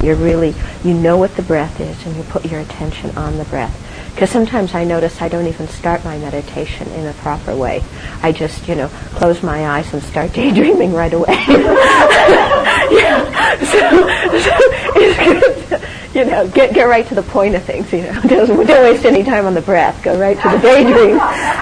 you're really, you know what the breath is, and you put your attention on the breath. Because sometimes I notice I don't even start my meditation in a proper way. I just, close my eyes and start daydreaming right away. So it's good to, get right to the point of things, Don't waste any time on the breath. Go right to the daydream.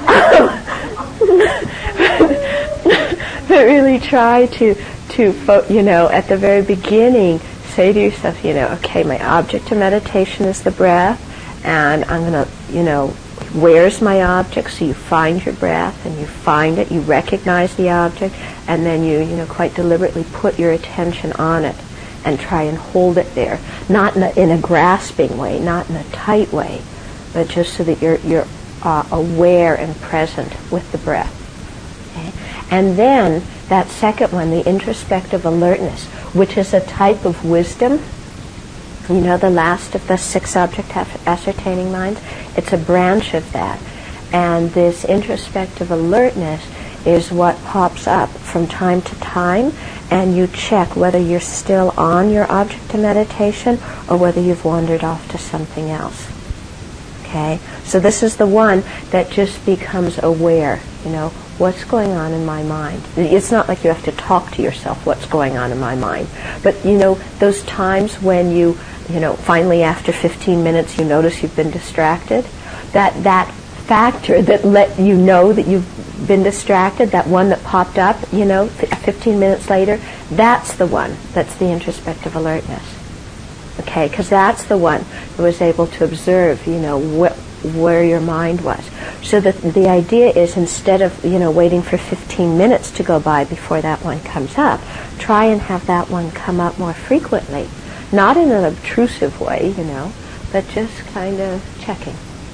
But really try to at the very beginning, say to yourself, okay, my object of meditation is the breath, and I'm going to, where's my object? So you find your breath, and you find it, you recognize the object, and then you quite deliberately put your attention on it and try and hold it there. Not in a grasping way, not in a tight way, but just so that you're aware and present with the breath. Okay? And then that second one, the introspective alertness, which is a type of wisdom, the last of the 6 object ascertaining minds, it's a branch of that. And this introspective alertness is what pops up from time to time, and you check whether you're still on your object of meditation or whether you've wandered off to something else. Okay? So this is the one that just becomes aware, what's going on in my mind. It's not like you have to talk to yourself, what's going on in my mind. But, those times when you finally after 15 minutes you notice you've been distracted, that factor that let you know that you've been distracted, that one that popped up, 15 minutes later, that's the one that's the introspective alertness. Okay, because that's the one that was able to observe, where your mind was. So the idea is, instead of, waiting for 15 minutes to go by before that one comes up, try and have that one come up more frequently. Not in an obtrusive way, but just kind of checking.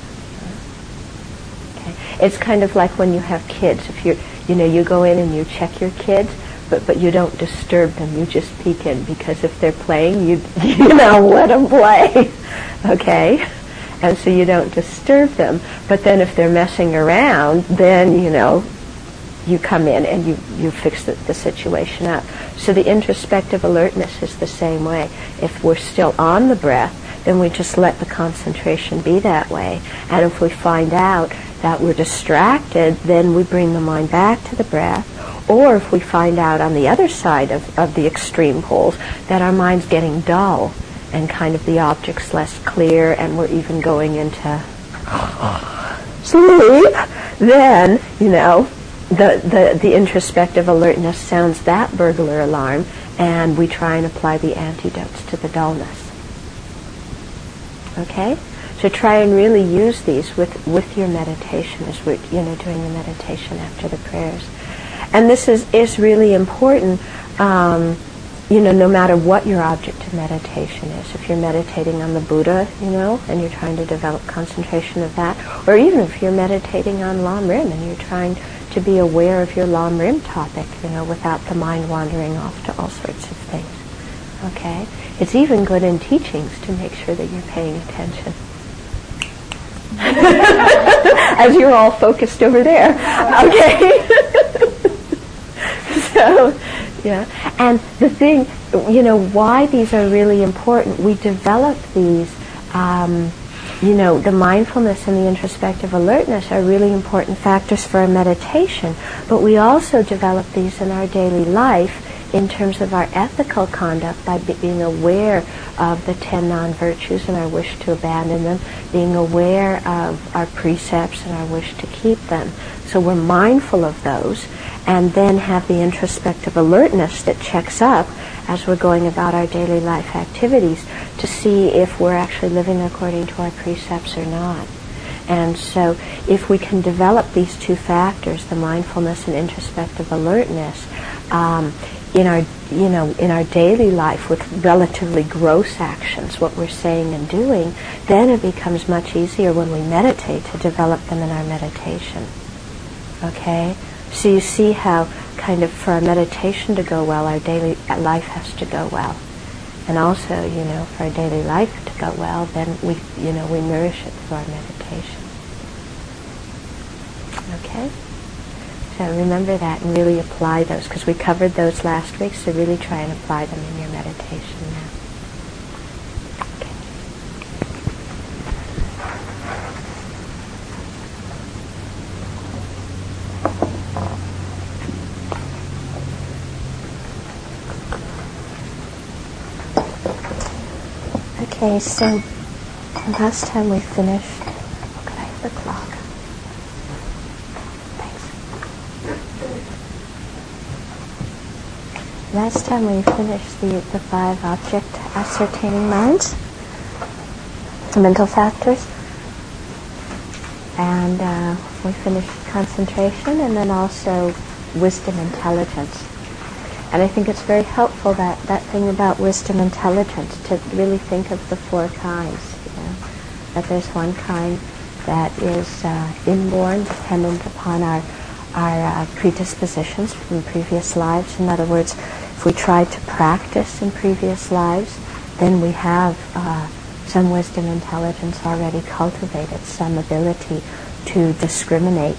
Okay. It's kind of like when you have kids. If you go in and you check your kids, but you don't disturb them. You just peek in, because if they're playing, you let them play. Okay? And so you don't disturb them. But then if they're messing around, then, you come in and you fix the situation up. So the introspective alertness is the same way. If we're still on the breath, then we just let the concentration be that way. And if we find out that we're distracted, then we bring the mind back to the breath. Or if we find out on the other side of the extreme poles that our mind's getting dull and kind of the object's less clear and we're even going into sleep, then, the introspective alertness sounds that burglar alarm, and we try and apply the antidotes to the dullness. Okay? So try and really use these with your meditation as we're doing the meditation after the prayers. And this is really important, no matter what your object of meditation is. If you're meditating on the Buddha, and you're trying to develop concentration of that, or even if you're meditating on Lam Rim and you're trying to be aware of your Lam Rim topic, without the mind wandering off to all sorts of things. Okay? It's even good in teachings to make sure that you're paying attention. As you're all focused over there. Okay? So, yeah. And the thing, why these are really important, we develop these, the mindfulness and the introspective alertness are really important factors for our meditation, but we also develop these in our daily life in terms of our ethical conduct by being aware of the 10 non-virtues and our wish to abandon them, being aware of our precepts and our wish to keep them. So we're mindful of those, and then have the introspective alertness that checks up as we're going about our daily life activities to see if we're actually living according to our precepts or not. And so if we can develop these two factors, the mindfulness and introspective alertness, in our daily life with relatively gross actions, what we're saying and doing, then it becomes much easier when we meditate to develop them in our meditation. Okay? So you see how kind of for our meditation to go well, our daily life has to go well. And also, for our daily life to go well, then we nourish it through our meditation. Okay? So remember that and really apply those, because we covered those last week, so really try and apply them in your meditation now. Okay, so last time we finished, could I have the clock? Thanks. Last time we finished the 5 object ascertaining minds, the mental factors, and we finished concentration and then also wisdom intelligence. And I think it's very helpful, that thing about wisdom intelligence, to really think of the 4 kinds. That there's one kind that is inborn, dependent upon our predispositions from previous lives. In other words, if we tried to practice in previous lives, then we have some wisdom intelligence already cultivated, some ability to discriminate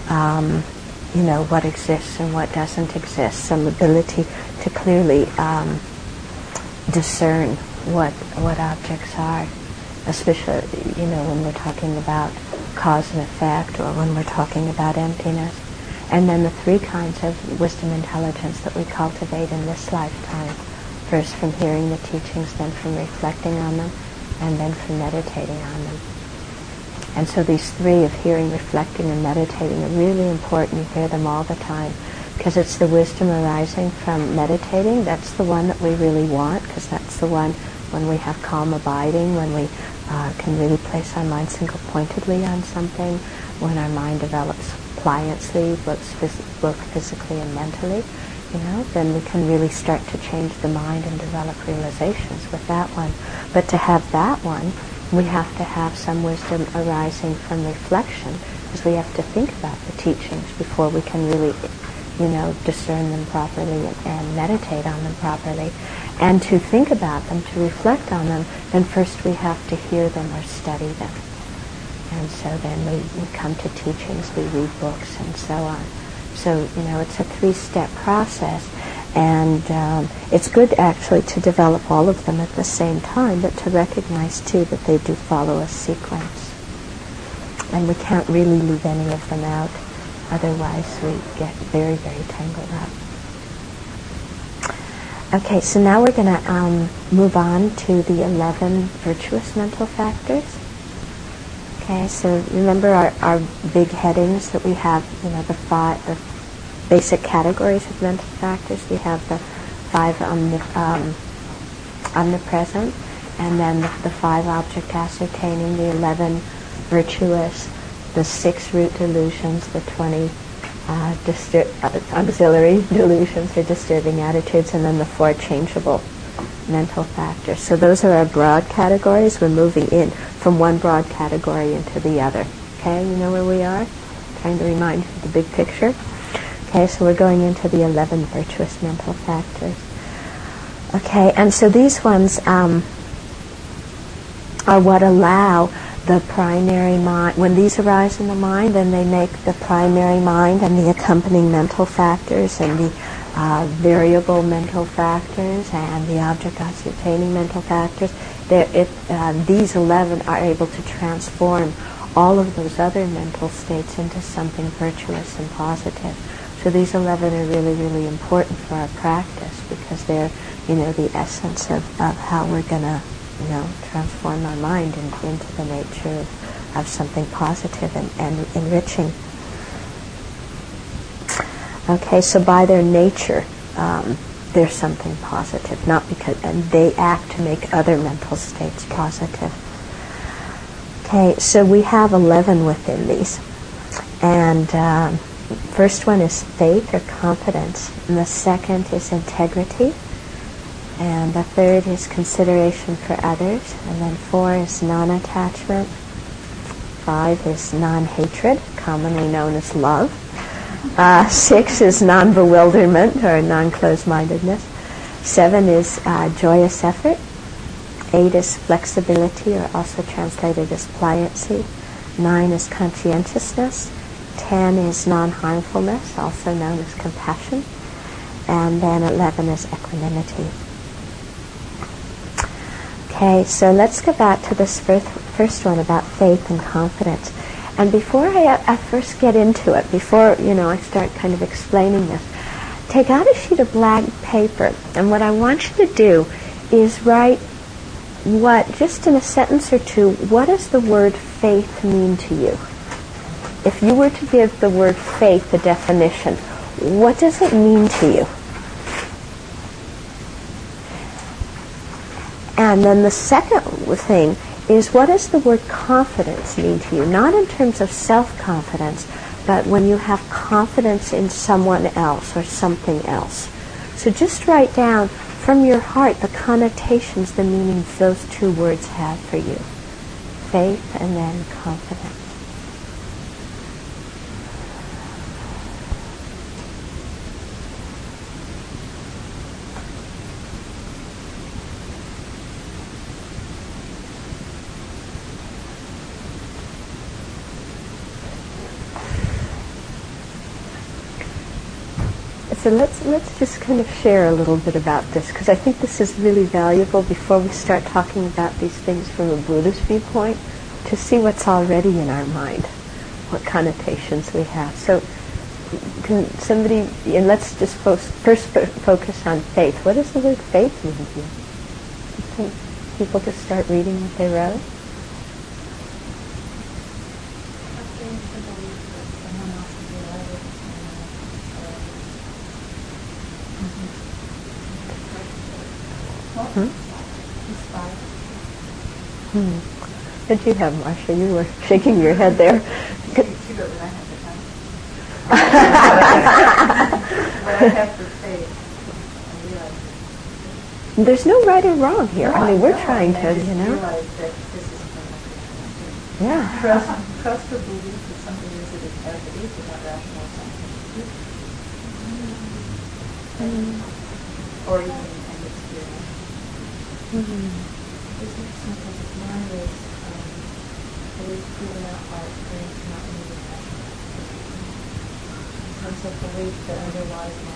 what exists and what doesn't exist, some ability to clearly discern what objects are, especially when we're talking about cause and effect, or when we're talking about emptiness. And then the 3 kinds of wisdom intelligence that we cultivate in this lifetime: first from hearing the teachings, then from reflecting on them, and then from meditating on them. And so these 3 of hearing, reflecting, and meditating are really important. You hear them all the time, because it's the wisdom arising from meditating. That's the one that we really want, because that's the one when we have calm abiding, when we can really place our mind single-pointedly on something, when our mind develops pliancy, both physically and mentally, then we can really start to change the mind and develop realizations with that one. But to have that one, we have to have some wisdom arising from reflection, because we have to think about the teachings before we can really, discern them properly and meditate on them properly. And to think about them, to reflect on them, then first we have to hear them or study them. And so then we come to teachings, we read books, and so on. So, it's a 3-step process. And it's good actually to develop all of them at the same time, but to recognize too that they do follow a sequence. And we can't really leave any of them out, otherwise we get very, very tangled up. Okay, so now we're going to move on to the 11 virtuous mental factors. Okay, so remember our big headings that we have, the basic categories of mental factors. We have the 5 omnipresent, and then the 5 object ascertaining, the 11 virtuous, the 6 root delusions, the 20 auxiliary delusions or disturbing attitudes, and then the 4 changeable mental factors. So those are our broad categories. We're moving in from one broad category into the other. Okay, you know where we are? Trying to remind you of the big picture. Okay, so we're going into the 11 virtuous mental factors. Okay, and so these ones are what allow the primary mind. When these arise in the mind, then they make the primary mind and the accompanying mental factors and the variable mental factors and the object ascertaining mental factors. These 11 are able to transform all of those other mental states into something virtuous and positive. So these 11 are really, really important for our practice, because they're, the essence of how we're going to, transform our mind into the nature of something positive and enriching. Okay, so by their nature, they're something positive, not because, and they act to make other mental states positive. Okay, so we have 11 within these. And first one is faith or confidence, and the second is integrity, and the third is consideration for others, and then 4 is non-attachment, 5 is non-hatred, commonly known as love, 6 is non-bewilderment or non-closed-mindedness, 7 is joyous effort, 8 is flexibility, or also translated as pliancy, 9 is conscientiousness, 10 is non-harmfulness, also known as compassion, and then 11 is equanimity. Okay, so let's go back to this first one about faith and confidence. And before I first get into it, before I start kind of explaining this, take out a sheet of blank paper, and what I want you to do is write just in a sentence or two, what does the word faith mean to you? If you were to give the word faith a definition, what does it mean to you? And then the second thing is, what does the word confidence mean to you? Not in terms of self-confidence, but when you have confidence in someone else or something else. So just write down from your heart the connotations, the meanings those two words have for you. Faith and then confidence. So let's just kind of share a little bit about this, because I think this is really valuable before we start talking about these things from a Buddhist viewpoint, to see what's already in our mind, what connotations we have. So can somebody, and let's just first focus on faith. What does the word faith mean to you? Can people just start reading what they wrote? What did you have, Marcia? You were shaking your head there. When I have to say, I realize there's no right or wrong here. No, I mean, we're know, trying I to, just you know. realize that this is something Yeah. Trust the belief that something is as it is without rational science. Or even an experience. This is something that mine is always proven out by experience, not needing rational in terms of belief that underlies my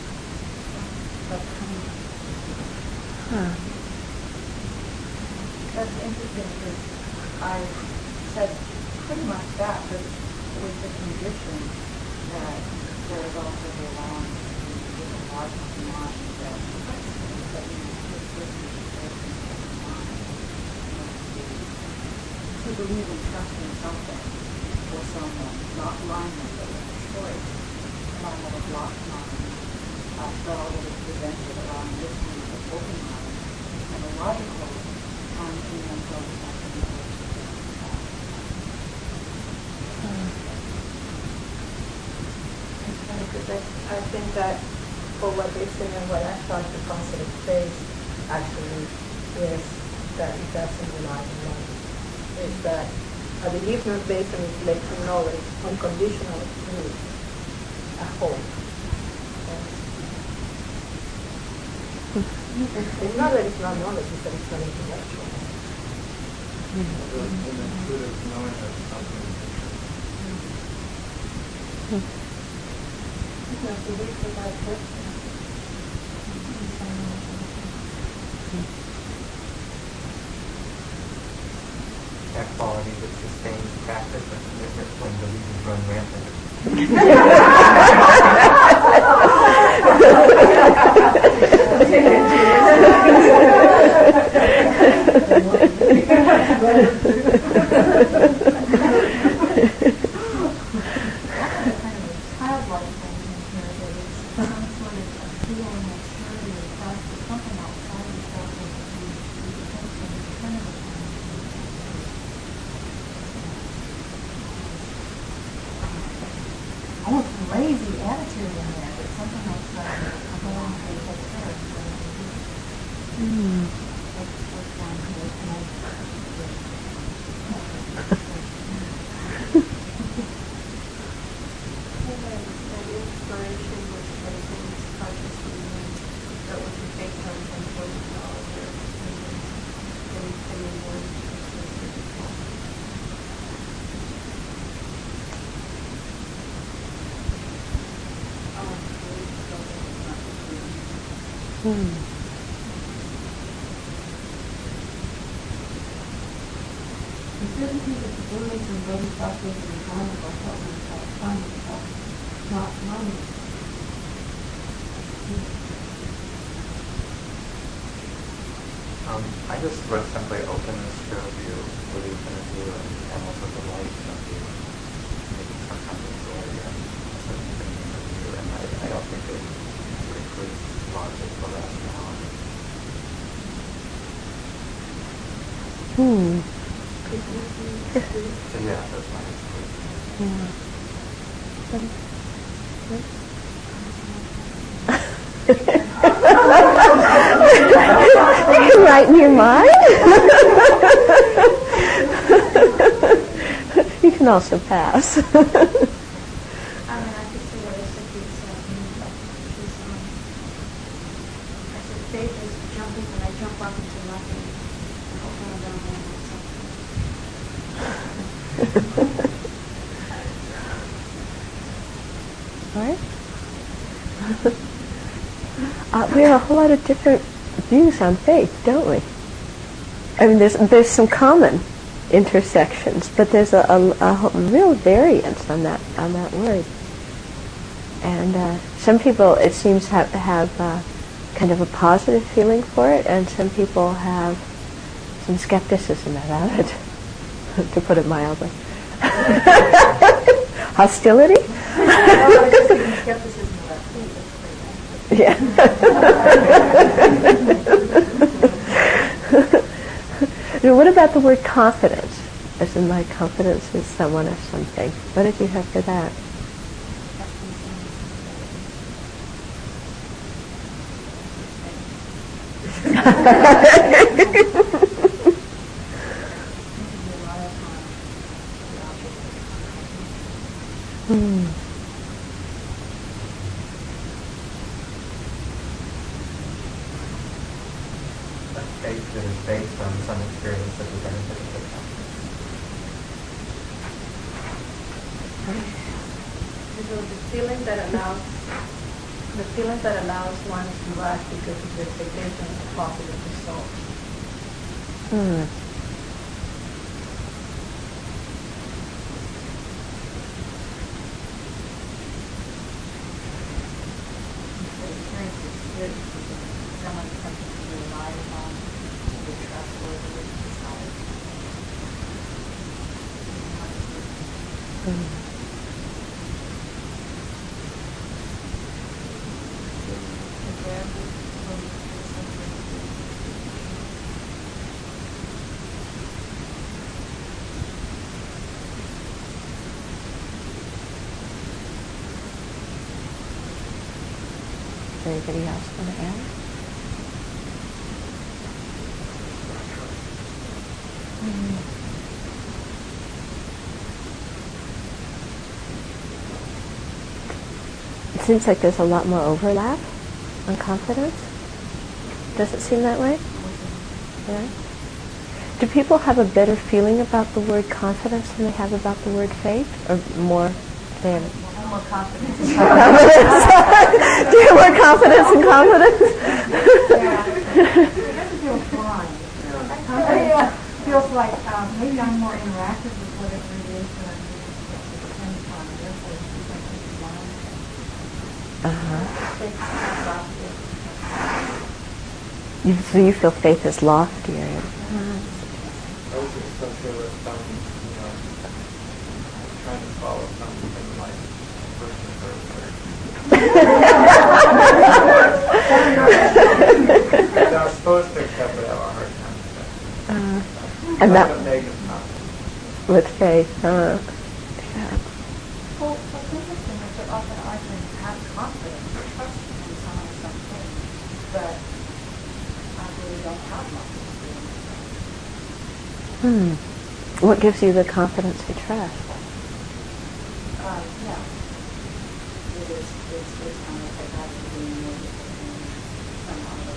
That's interesting, because I said pretty much that, but with the condition that there is also the allowance in the logical mind that to believe and trust in something or someone, not blindness, but with choice. And I have a blocked mind. I saw that it's prevented allowing listening with open mind and a logical mind to mental because I think that for what they say and what I thought the concept of faith actually is that it doesn't rely on knowledge. Is that a belief not based on intellectual knowledge, unconditional belief, a hope. It's not that it's not knowledge, it's that it's not intellectual. That quality that sustains practice and commitment when delusions run rampant. Lazy attitude in there, but something else that I'm going to take care of. That inspiration was placing consciously that was based on important knowledge or The certainty that the beliefs and bodhisattvas and dharma will help himself find himself, not money. I just wrote simply openness to a view, belief in a view, and also the light in a view. Maybe sometimes it's already a certain thing in a view, and I don't think it includes logic or rationality. So yeah, that's my experience. You can write in your mind. You can also pass. I could say what I said to I said, faith is jumping when I jump up into nothing and hoping I'm going to land on something. All right. We have a whole lot of different views on faith, don't we? I mean, there's some common intersections, but there's a real variance on that word. And some people, it seems, have kind of a positive feeling for it, and some people have some skepticism about it, to put it mildly. Hostility? Skepticism about faith. Yeah. Now, what about the word confidence? As in, my confidence in someone or something. What did you have for that? Faith that is based on some experience of the benefit of the So the feeling that allows one to act because of the expectation of a positive result. The experience is good because someone comes to rely upon the trustworthy inside. Anybody else want to add? It seems like there's a lot more overlap on confidence. Does it seem that way? Yeah. Do people have a better feeling about the word confidence than they have about the word faith? Or more than... More confidence. Do you have more confidence in confidence? It doesn't feel blind. Confidence feels like maybe I'm more interactive with whatever it is that I'm depending upon. Therefore, it feels like it's blind. So you feel faith is loftier. I was associated with trying to follow something like first and third. I was supposed to accept it, I have a hard time with that. And that negative confidence. with faith. Yeah. Well, what's interesting is that often I can have confidence or trust in someone or something, but I really don't have much experience. What gives you the confidence to trust? Yeah. It's kind of like I've been doing it some other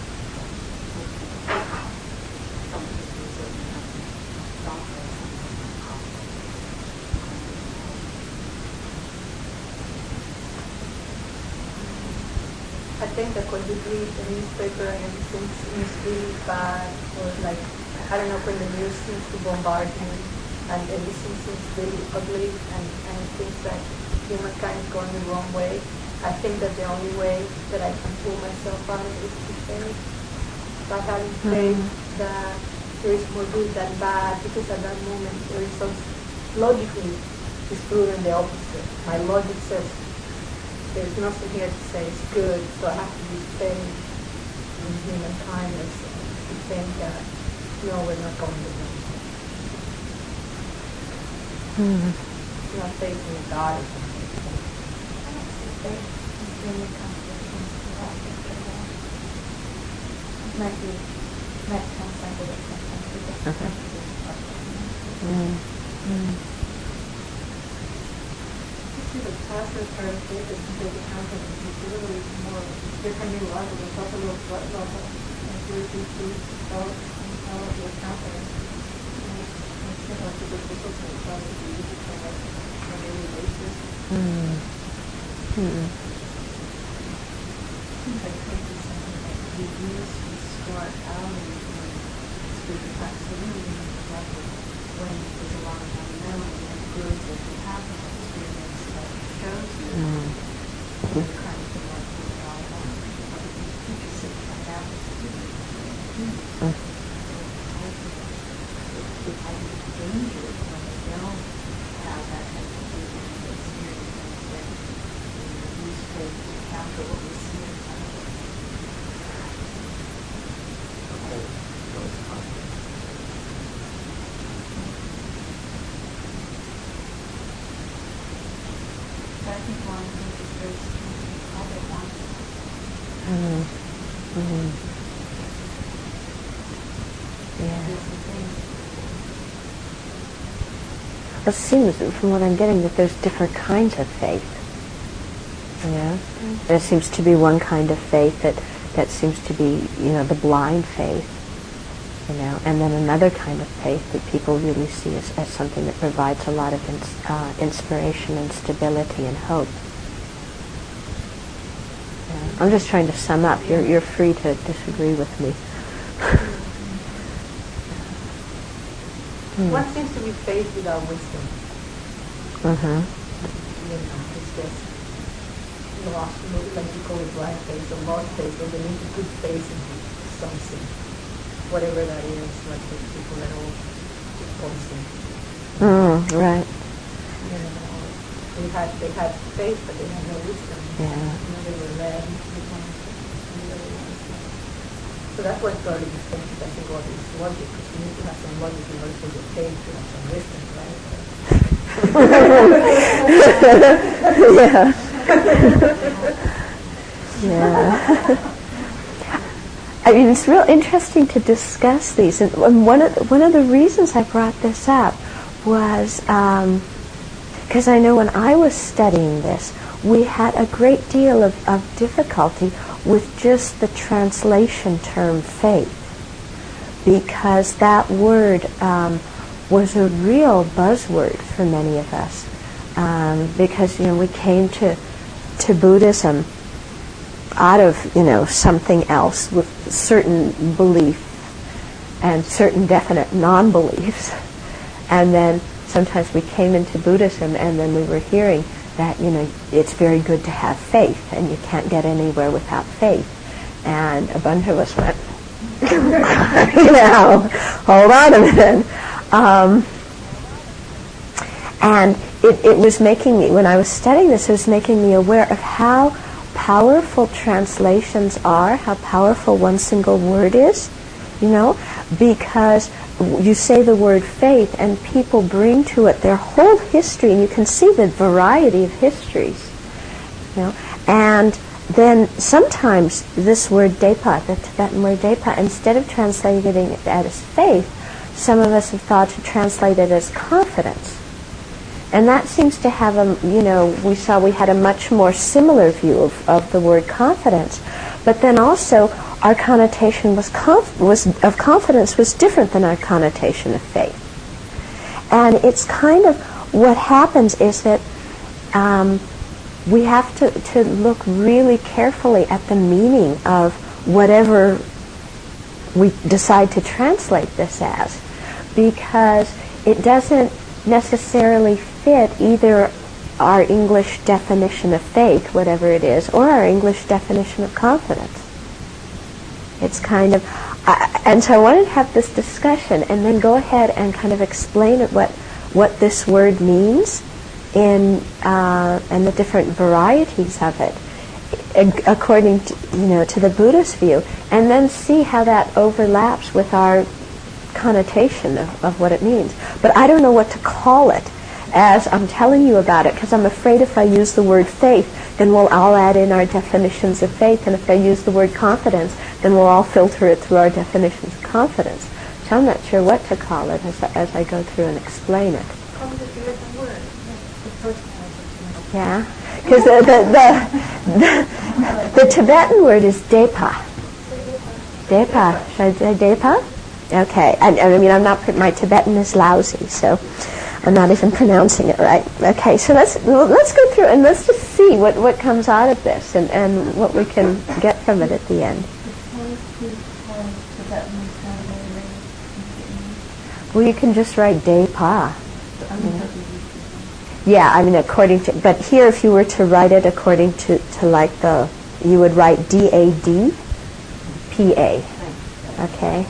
I think that when you read the newspaper and everything seems really bad, or like, I don't know, when the news seems to bombard you and everything seems really ugly and things that humankind is going the wrong way, I think that the only way that I can pull myself out of it is to faith. by having faith that there is more good than bad, because at that moment there is some, logically it's proven the opposite. My logic says there's nothing here to say it's good, so I have to be faith in human kindness to think that no, we're not going to win. Not faith in God or something. I don't see faith as being a contradiction to that particular. It might translate it sometimes to different See, the passive part of faith is simply the confidence. It's really more, there can be logic, it's also a little blood level. And here you see thoughts and how your confidence. It's similar to the discipline that we use it on a daily basis. Seems like faith is something that we use to start out in spiritual practice. So really we need to level when there's a lot of unknown and good that we have in our experience that shows you the kind of thing that we all want. Other things teach us it like that. It can be dangerous when they don't have that kind of experience that use faith to counter what we see in front of us. I think one thing is very strong, other one. It seems, from what I'm getting, that there's different kinds of faith. There seems to be one kind of faith that seems to be, the blind faith, and then another kind of faith that people really see as something that provides a lot of inspiration and stability and hope. I'm just trying to sum up. You're free to disagree with me. What seems to be faith without wisdom? It's just lost, like you call it blind faith or lost faith, or they need to put faith into something, whatever that is, like the people that all constant. Right. They had faith, but they had no wisdom. They were led. So that's why it's already distinct. I think all this logic, because you need to have some logic in order for your faith to have some wisdom, right? I mean, it's real interesting to discuss these, and one of the reasons I brought this up was because I know when I was studying this, we had a great deal of difficulty with just the translation term faith, because that word was a real buzzword for many of us, because we came to Buddhism out of something else with certain belief and certain definite non-beliefs, and then sometimes we came into Buddhism and then we were hearing that it's very good to have faith and you can't get anywhere without faith, and a bunch of us went hold on a minute, and it was making me, when I was studying this, it was making me aware of how powerful translations are, how powerful one single word is, because you say the word faith and people bring to it their whole history, and you can see the variety of histories, and then sometimes this word depa, the Tibetan word depa, instead of translating it as faith, some of us have thought to translate it as confidence. And that seems to have we had a much more similar view of the word confidence. But then also our connotation of confidence was different than our connotation of faith. And it's kind of what happens is that we have to look really carefully at the meaning of whatever we decide to translate this as, because it doesn't necessarily fit either our English definition of faith, whatever it is, or our English definition of confidence. It's kind of, And so I wanted to have this discussion and then go ahead and kind of explain what this word means and the different varieties of it according to the Buddhist view, and then see how that overlaps with our connotation of what it means. But I don't know what to call it as I'm telling you about it, because I'm afraid if I use the word faith, then we'll all add in our definitions of faith, and if I use the word confidence, then we'll all filter it through our definitions of confidence. So I'm not sure what to call it as I go through and explain it. Yeah, because the Tibetan word is depa. Depa. Should I say depa? Okay. I mean, my Tibetan is lousy, so I'm not even pronouncing it right. Okay, so let's go through and let's just see what comes out of this and what we can get from it at the end. Well, you can just write depa. Yeah, I mean, but here if you were to write it according to like you would write D-A-D-P-A. Okay.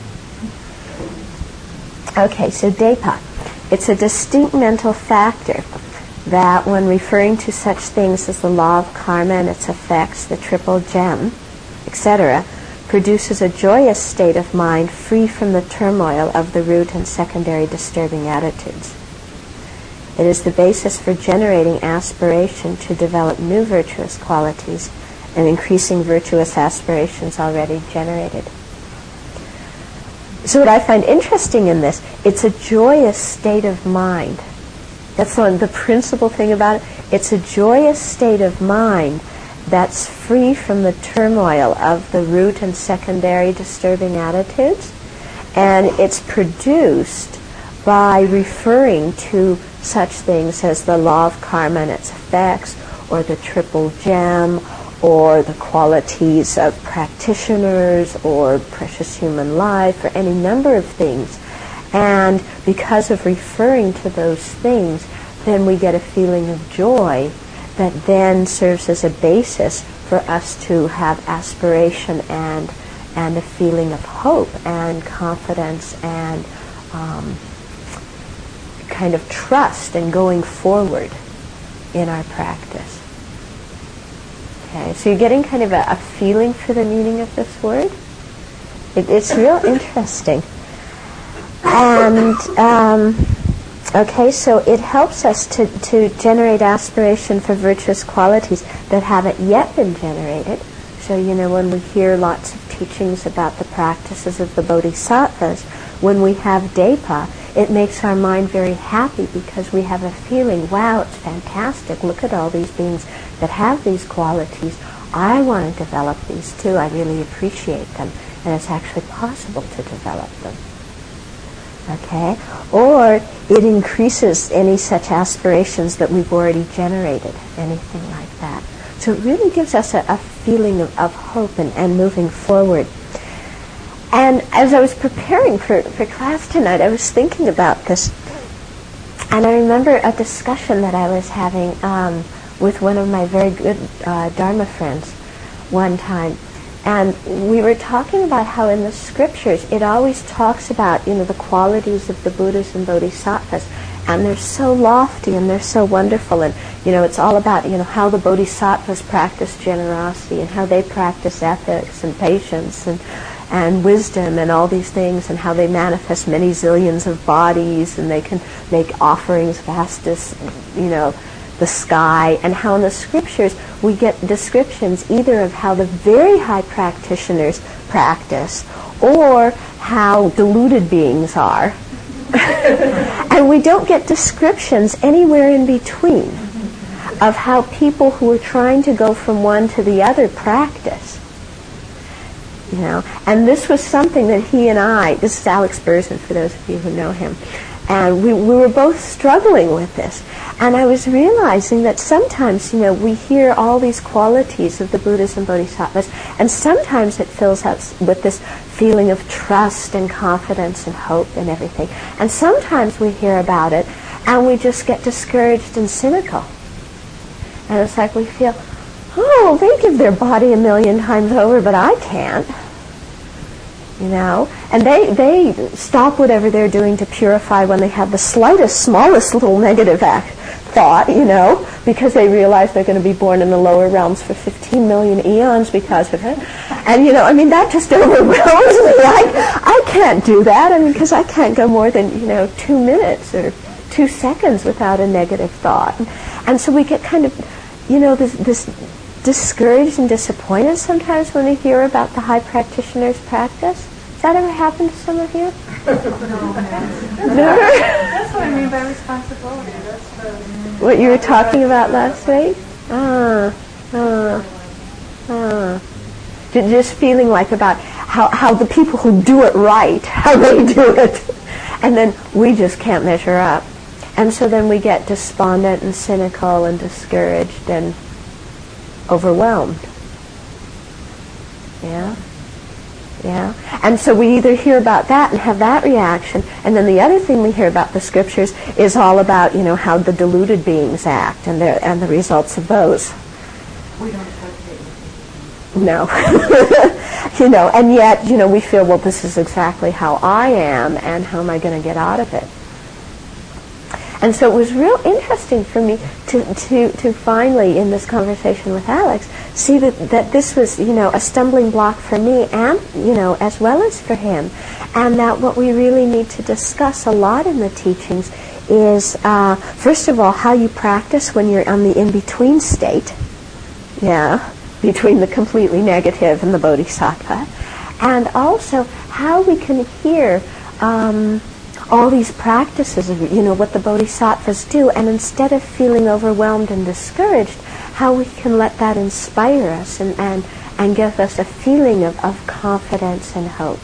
Okay, so depa. It's a distinct mental factor that when referring to such things as the law of karma and its effects, the triple gem, etc., produces a joyous state of mind free from the turmoil of the root and secondary disturbing attitudes. It is the basis for generating aspiration to develop new virtuous qualities and increasing virtuous aspirations already generated. So what I find interesting in this, it's a joyous state of mind. That's the principal thing about it. It's a joyous state of mind that's free from the turmoil of the root and secondary disturbing attitudes. And it's produced by referring to such things as the law of karma and its effects, or the triple gem, or the qualities of practitioners, or precious human life, or any number of things. And because of referring to those things, then we get a feeling of joy that then serves as a basis for us to have aspiration and a feeling of hope and confidence and kind of trust and going forward in our practice. Okay, so you're getting kind of a feeling for the meaning of this word. It's real interesting. And okay, so it helps us to generate aspiration for virtuous qualities that haven't yet been generated. So, when we hear lots of teachings about the practices of the bodhisattvas, when we have depa, it makes our mind very happy because we have a feeling, wow, it's fantastic. Look at all these beings that have these qualities. I want to develop these too. I really appreciate them. And it's actually possible to develop them. Okay? Or it increases any such aspirations that we've already generated, anything like that. So it really gives us a feeling of hope and moving forward. And as I was preparing for class tonight, I was thinking about this. And I remember a discussion that I was having with one of my very good Dharma friends one time. And we were talking about how in the scriptures it always talks about, the qualities of the Buddhas and Bodhisattvas. And they're so lofty and they're so wonderful. And, it's all about, how the Bodhisattvas practice generosity and how they practice ethics and patience and wisdom and all these things, and how they manifest many zillions of bodies, and they can make offerings vast as, the sky, and how in the scriptures we get descriptions either of how the very high practitioners practice or how deluded beings are. And we don't get descriptions anywhere in between of how people who are trying to go from one to the other practice. And this was something that he and I, this is Alex Berzin for those of you who know him, and we were both struggling with this. And I was realizing that sometimes, we hear all these qualities of the Buddhas and Bodhisattvas, and sometimes it fills us with this feeling of trust and confidence and hope and everything. And sometimes we hear about it, and we just get discouraged and cynical. And it's like we feel, oh, they give their body 1,000,000 times over, but I can't. And they stop whatever they're doing to purify when they have the slightest, smallest little negative thought, because they realize they're going to be born in the lower realms for 15 million eons because of it. And, that just overwhelms me. I can't do that, because I can't go more than, 2 minutes or 2 seconds without a negative thought. And so we get kind of, this discouraged and disappointed sometimes when we hear about the high practitioner's practice. Has that ever happened to some of you? Never? That's what I mean by responsibility. What you were talking about last week? Just feeling like about how the people who do it right, how they do it, and then we just can't measure up. And so then we get despondent and cynical and discouraged and overwhelmed. Yeah? And so we either hear about that and have that reaction, and then the other thing we hear about the scriptures is all about, how the deluded beings act and the results of those. We don't associate with No. And yet, we feel, well, this is exactly how I am, and how am I going to get out of it? And so it was real interesting for me to finally, in this conversation with Alex, see that this was, a stumbling block for me and, as well as for him. And that what we really need to discuss a lot in the teachings is, first of all, how you practice when you're on the in-between state. Between the completely negative and the bodhisattva. And also how we can hear all these practices of, what the bodhisattvas do, and instead of feeling overwhelmed and discouraged, how we can let that inspire us and give us a feeling of confidence and hope.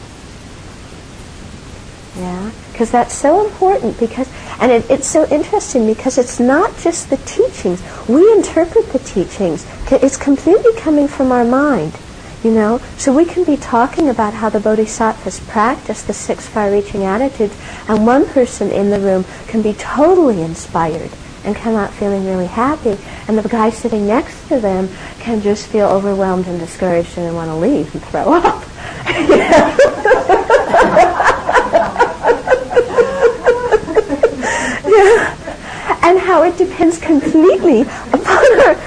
Because that's so important, and it's so interesting because it's not just the teachings. We interpret the teachings. It's completely coming from our mind. So we can be talking about how the bodhisattvas practice the 6 far-reaching attitudes, and one person in the room can be totally inspired and come out feeling really happy, and the guy sitting next to them can just feel overwhelmed and discouraged and want to leave and throw up. And how it depends completely upon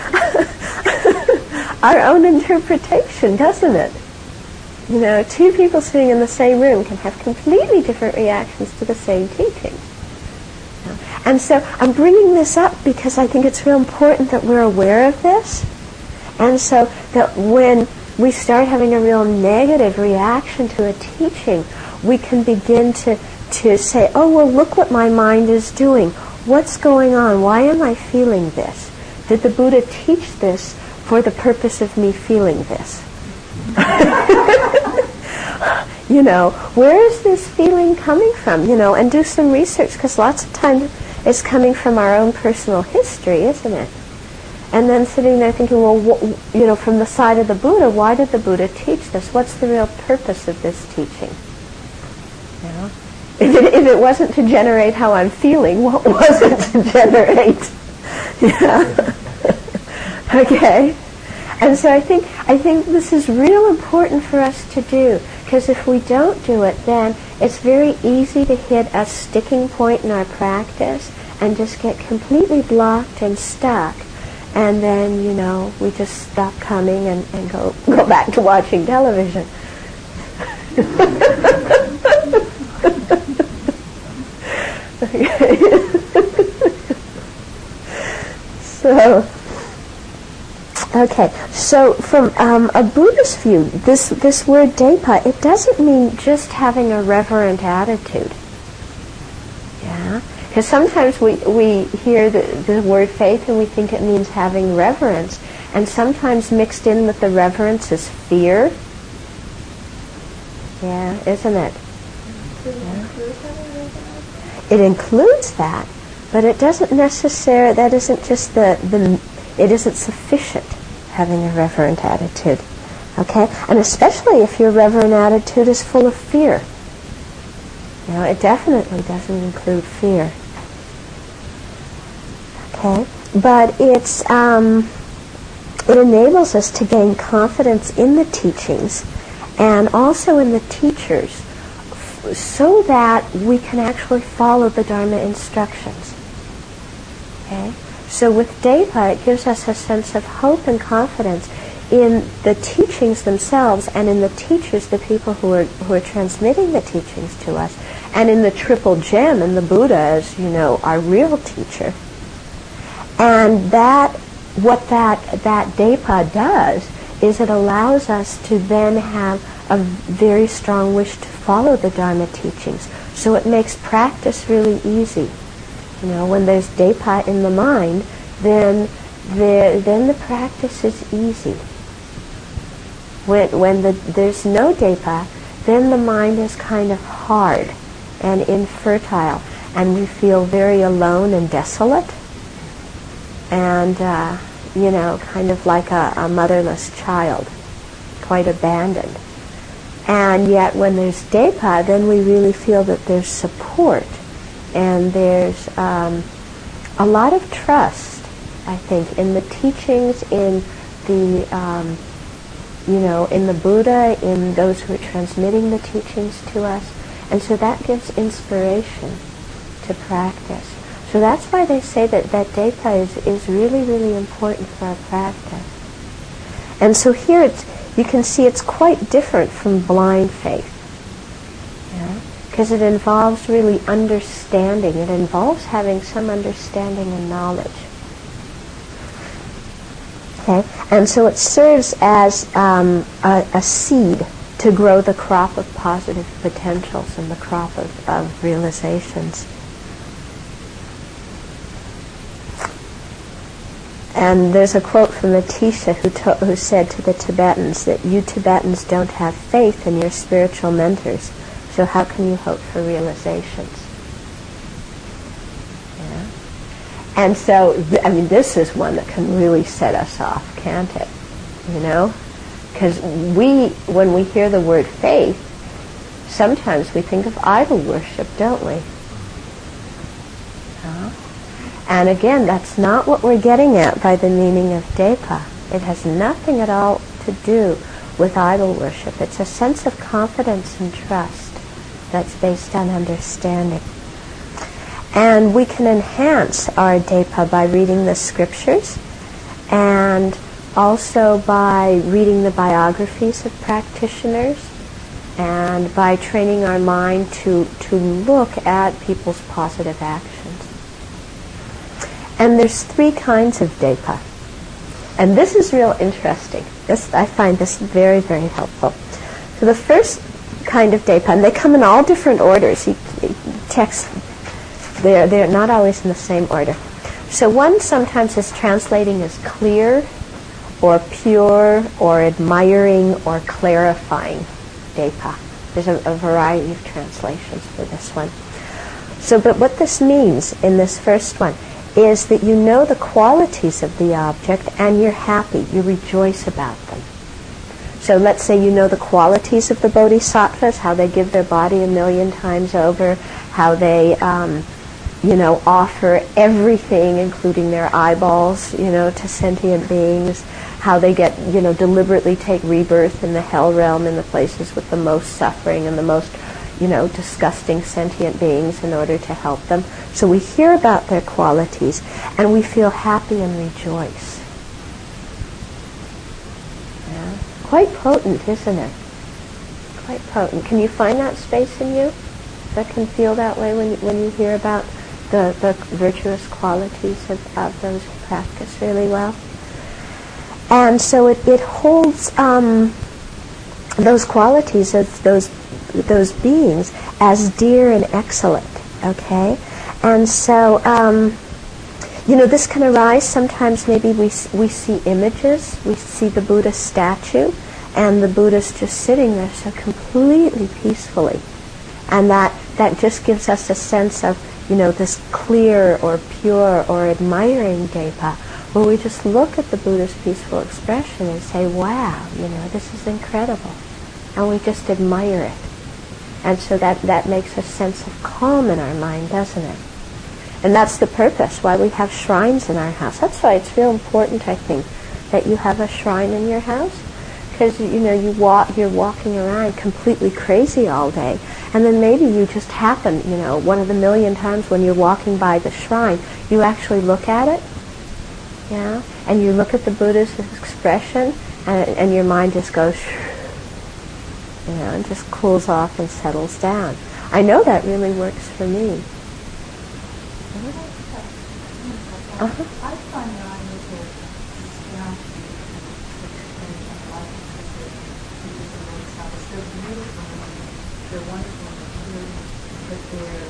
our own interpretation, doesn't it? 2 people sitting in the same room can have completely different reactions to the same teaching. And so I'm bringing this up because I think it's real important that we're aware of this. And so that when we start having a real negative reaction to a teaching, we can begin to say, oh, well, look what my mind is doing. What's going on? Why am I feeling this? Did the Buddha teach this for the purpose of me feeling this? Where is this feeling coming from? And do some research, because lots of times it's coming from our own personal history, isn't it? And then sitting there thinking, well, from the side of the Buddha, why did the Buddha teach this? What's the real purpose of this teaching? If it wasn't to generate how I'm feeling, what was it to generate? Okay. And so I think this is real important for us to do, because if we don't do it, then it's very easy to hit a sticking point in our practice and just get completely blocked and stuck. And then, we just stop coming and go back to watching television. So from a Buddhist view, this word depa, it doesn't mean just having a reverent attitude. Because sometimes we hear the word faith and we think it means having reverence, and sometimes mixed in with the reverence is fear. Isn't it? It includes that, but it doesn't necessarily, that isn't just it isn't sufficient having a reverent attitude. Okay? And especially if your reverent attitude is full of fear. It definitely doesn't include fear. Okay? But it enables us to gain confidence in the teachings and also in the teachers, so that we can actually follow the Dharma instructions. Okay? So with Depa, it gives us a sense of hope and confidence in the teachings themselves, and in the teachers, the people who are transmitting the teachings to us, and in the Triple Gem, and the Buddha as, our real teacher. And what that Depa does is it allows us to then have a very strong wish to follow the Dharma teachings. So it makes practice really easy. When there's Depa in the mind, then the practice is easy. When there's no Depa, then the mind is kind of hard and infertile, and we feel very alone and desolate, and kind of like a motherless child, quite abandoned. And yet when there's Depa, then we really feel that there's support, and there's a lot of trust, I think, in the teachings, in the in the Buddha, in those who are transmitting the teachings to us. And so that gives inspiration to practice. So that's why they say that Depa is really, really important for our practice. And so here you can see it's quite different from blind faith. Because it involves really understanding. It involves having some understanding and knowledge. Okay? And so it serves as a seed to grow the crop of positive potentials and the crop of realizations. And there's a quote from Atisha who said to the Tibetans that you Tibetans don't have faith in your spiritual mentors, so how can you hope for realizations? And so, this is one that can really set us off, can't it? Because when we hear the word faith, sometimes we think of idol worship, don't we? And again, that's not what we're getting at by the meaning of Depa. It has nothing at all to do with idol worship. It's a sense of confidence and trust that's based on understanding. And we can enhance our Depa by reading the scriptures, and also by reading the biographies of practitioners, and by training our mind to look at people's positive actions. And there's 3 kinds of Depa. And this is real interesting. I find this very, very helpful. So the first kind of Depa, and they come in all different orders. They're not always in the same order. So one sometimes is translating as clear, or pure, or admiring, or clarifying Depa. There's a variety of translations for this one. So, but what this means in this first one is that you know the qualities of the object and you're happy, you rejoice about them. So let's say you know the qualities of the bodhisattvas, how they give their body 1,000,000 times over, how they offer everything, including their eyeballs, to sentient beings, how they get, deliberately take rebirth in the hell realm, in the places with the most suffering and the most, disgusting sentient beings in order to help them. So we hear about their qualities and we feel happy and rejoice. Yeah. Quite potent, isn't it? Quite potent. Can you find that space in you that can feel that way when you hear about the virtuous qualities of those who practice really well? And so it holds those qualities of those beings as dear and excellent, okay? And so, this can arise sometimes. Maybe we see images, we see the Buddha statue, and the Buddha's just sitting there so completely peacefully. And that just gives us a sense of, this clear or pure or admiring Depa, where we just look at the Buddha's peaceful expression and say, wow, this is incredible. And we just admire it. And so that makes a sense of calm in our mind, doesn't it? And that's the purpose, why we have shrines in our house. That's why it's real important, I think, that you have a shrine in your house. because you're walking around completely crazy all day, and then maybe you just happen, one of the million times when you're walking by the shrine, you actually look at it, and you look at the Buddha's expression, and your mind just goes, and just cools off and settles down. I know that really works for me. I find that I'm able to they're beautiful, they're wonderful, but they're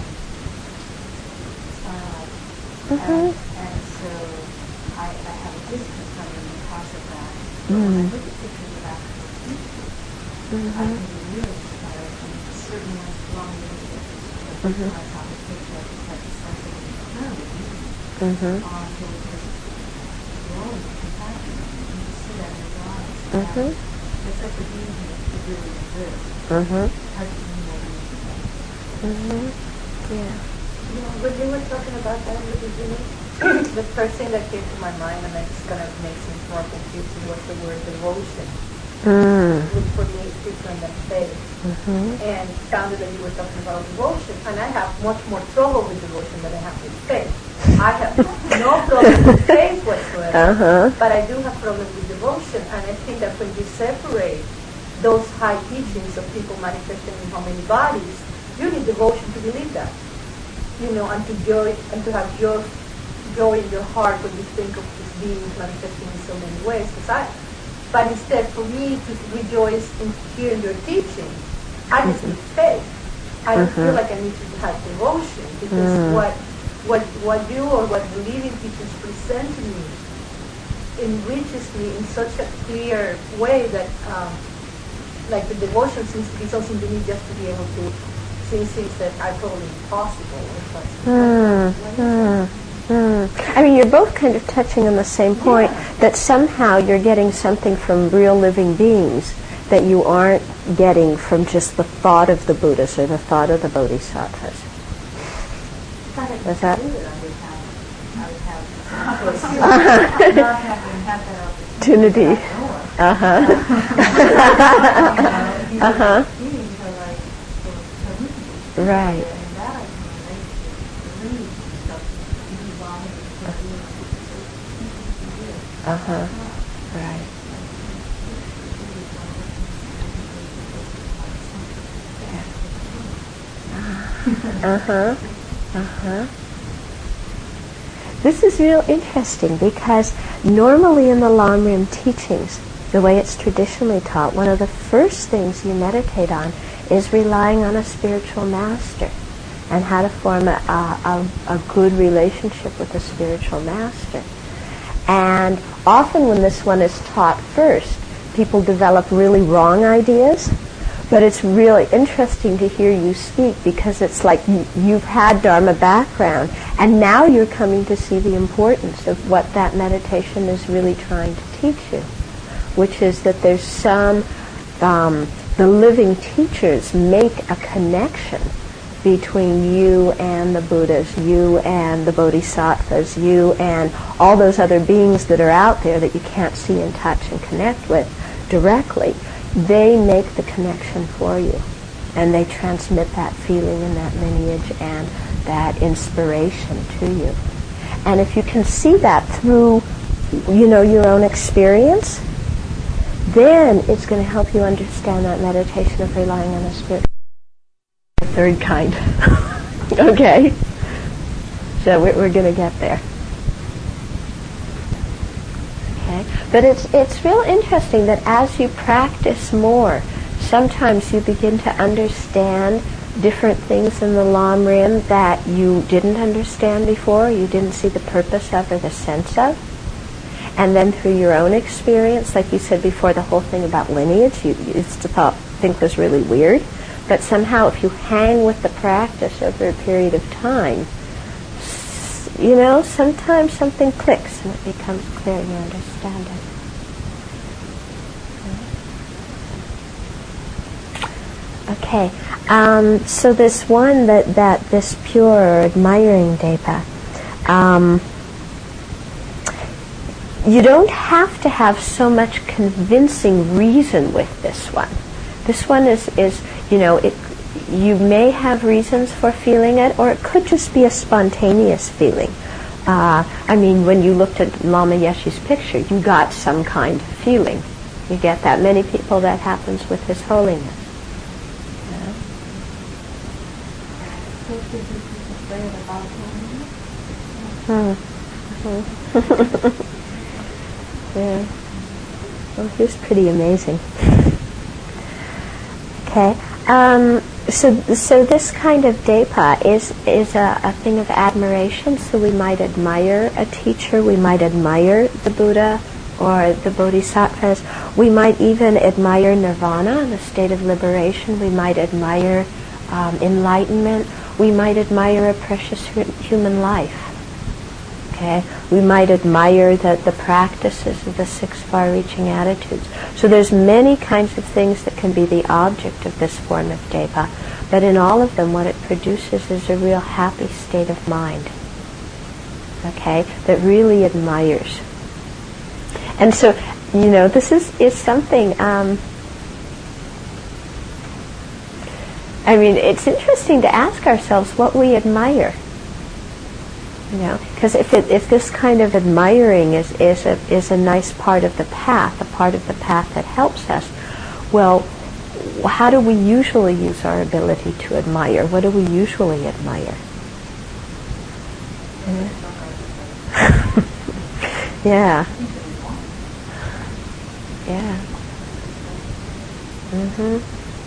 stylized. And so I have a distance from them because of that. But when I look at pictures of actual teachers, I can be really inspired, and certainly long because I saw the picture of such a sense of incredible beauty. There was this glowing compassion, and you see that in his eyes. It's such a beauty that really exists. Touching me more Yeah. When you were talking about that in the beginning, the first thing that came to my mind, and it's going to make things more confusing, was the word devotion. Which for me is different than faith. And it sounded that you were talking about devotion, and I have much more trouble with devotion than I have with faith. I have no problem with faith whatsoever, but I do have problems with devotion, and I think that when you separate those high teachings of people manifesting in how many bodies, you need devotion to believe that. And to joy, and to have joy in your heart when you think of these beings manifesting in so many ways. But instead, for me to rejoice in hearing your teaching, I just need faith. I don't feel like I need to have devotion, because what you or what the living teachers present to me enriches me in such a clear way that, like the devotion seems to be something you need just to be able to see things that are totally impossible. I mean, you're both kind of touching on the same point, that somehow you're getting something from real living beings that you aren't getting from just the thought of the Buddhas or the thought of the Bodhisattvas. Was that? Opportunity. Right. Right. This is real interesting, because normally in the Lamrim teachings, the way it's traditionally taught, one of the first things you meditate on is relying on a spiritual master and how to form a good relationship with a spiritual master. And often when this one is taught first, people develop really wrong ideas, but it's really interesting to hear you speak, because it's like you've had Dharma background, and now you're coming to see the importance of what that meditation is really trying to teach you, which is that there's some, the living teachers make a connection between you and the Buddhas, you and the Bodhisattvas, you and all those other beings that are out there that you can't see and touch and connect with directly. They make the connection for you, and they transmit that feeling and that lineage and that inspiration to you. And if you can see that through, your own experience, then it's going to help you understand that meditation of relying on the spirit. The third kind. Okay? So we're going to get there. Okay? But it's real interesting that as you practice more, sometimes you begin to understand different things in the Lamrim that you didn't understand before, you didn't see the purpose of or the sense of. And then through your own experience, like you said before, the whole thing about lineage, you used to think was really weird. But somehow if you hang with the practice over a period of time, sometimes something clicks and it becomes clear and you understand it. Okay, so this one that this pure or admiring Deva, you don't have to have so much convincing reason with this one. This one is you may have reasons for feeling it, or it could just be a spontaneous feeling. When you looked at Lama Yeshe's picture, you got some kind of feeling. You get that. Many people, that happens with His Holiness. Yeah. Well, he was pretty amazing. Okay. So this kind of depa is a thing of admiration. So we might admire a teacher, we might admire the Buddha or the Bodhisattvas. We might even admire nirvana, the state of liberation. We might admire enlightenment. We might admire a precious human life. Okay, we might admire the practices of the 6 far-reaching attitudes. So there's many kinds of things that can be the object of this form of depa, but in all of them what it produces is a real happy state of mind, okay, that really admires. And so, this is something, it's interesting to ask ourselves what we admire. Because if this kind of admiring is a nice part of the path, a part of the path that helps us, well, how do we usually use our ability to admire? What do we usually admire? Yeah. Yeah. Mm-hmm.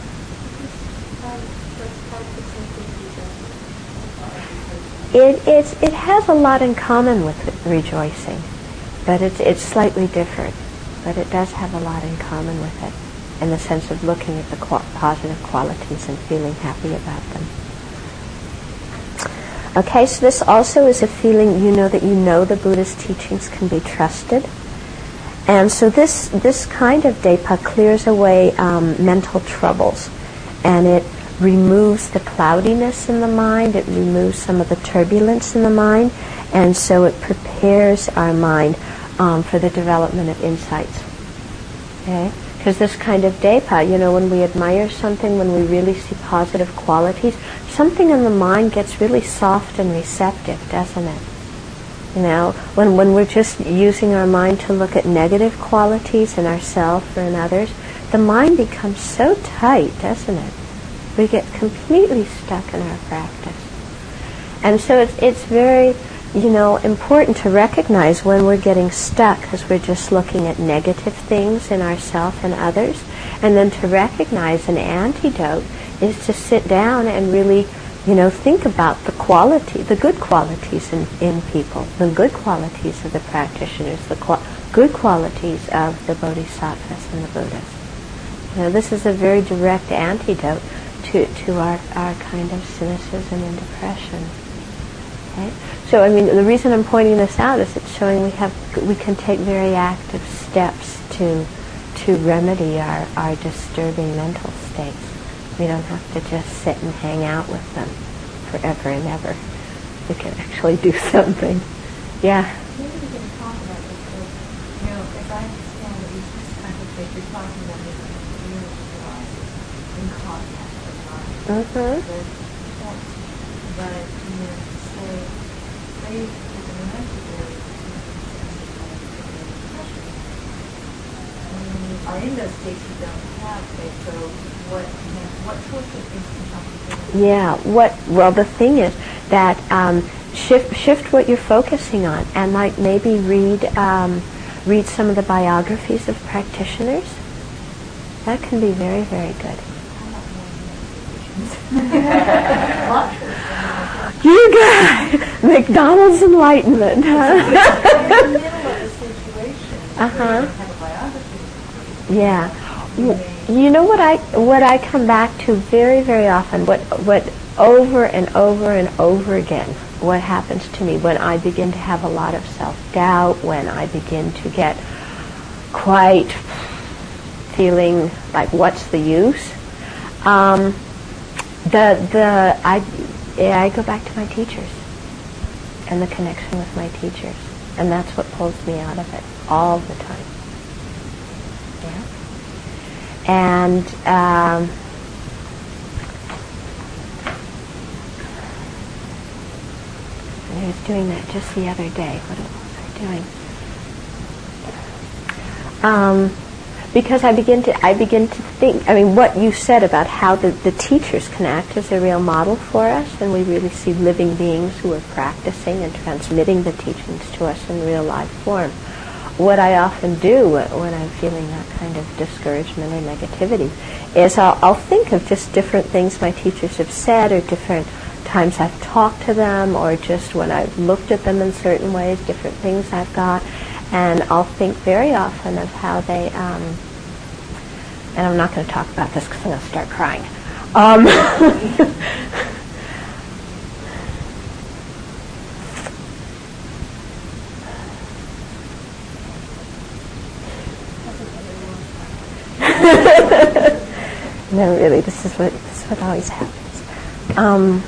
It has a lot in common with rejoicing, but it's slightly different. But it does have a lot in common with it, in the sense of looking at the positive qualities and feeling happy about them. Okay, so this also is a feeling that the Buddha's teachings can be trusted. And so this kind of depa clears away mental troubles, and it removes the cloudiness in the mind, it removes some of the turbulence in the mind, and so it prepares our mind for the development of insights. Okay? Because this kind of depa, when we admire something, when we really see positive qualities, something in the mind gets really soft and receptive, doesn't it? When we're just using our mind to look at negative qualities in ourselves or in others, the mind becomes so tight, doesn't it? We get completely stuck in our practice. And so it's very, important to recognize when we're getting stuck, because we're just looking at negative things in ourselves and others. And then to recognize an antidote is to sit down and really, think about the good qualities in people, the good qualities of the practitioners, the good qualities of the bodhisattvas and the Buddhas. This is a very direct antidote to our kind of cynicism and depression. Okay? So the reason I'm pointing this out is it's showing we can take very active steps to remedy our disturbing mental states. We don't have to just sit and hang out with them forever and ever. We can actually do something. Yeah. Maybe we can talk about this because, as I understand it, you just kind of like you're talking about this in contact with mind. Mm-hmm. But say is an antidote when you are in those states you don't have faith, so what sorts of things can help you? Yeah, well the thing is that shift what you're focusing on, and maybe read some of the biographies of practitioners. That can be very, very good. You got McDonald's Enlightenment, huh? In the middle of a situation, uh-huh. have a biography. Yeah. What I come back to very, very often, what over and over and over again, what happens to me when I begin to have a lot of self-doubt, when I begin to get quite feeling like what's the use, I go back to my teachers and the connection with my teachers, and that's what pulls me out of it all the time. Yeah. And I was doing that just the other day. What was I doing? Because I begin to think, I mean, what you said about how the teachers can act as a real model for us, and we really see living beings who are practicing and transmitting the teachings to us in real life form. What I often do when I'm feeling that kind of discouragement or negativity is I'll think of just different things my teachers have said, or different times I've talked to them, or just when I've looked at them in certain ways, different things I've got. And I'll think very often of how they, and I'm not going to talk about this because I'm going to start crying. No, really, this is what always happens.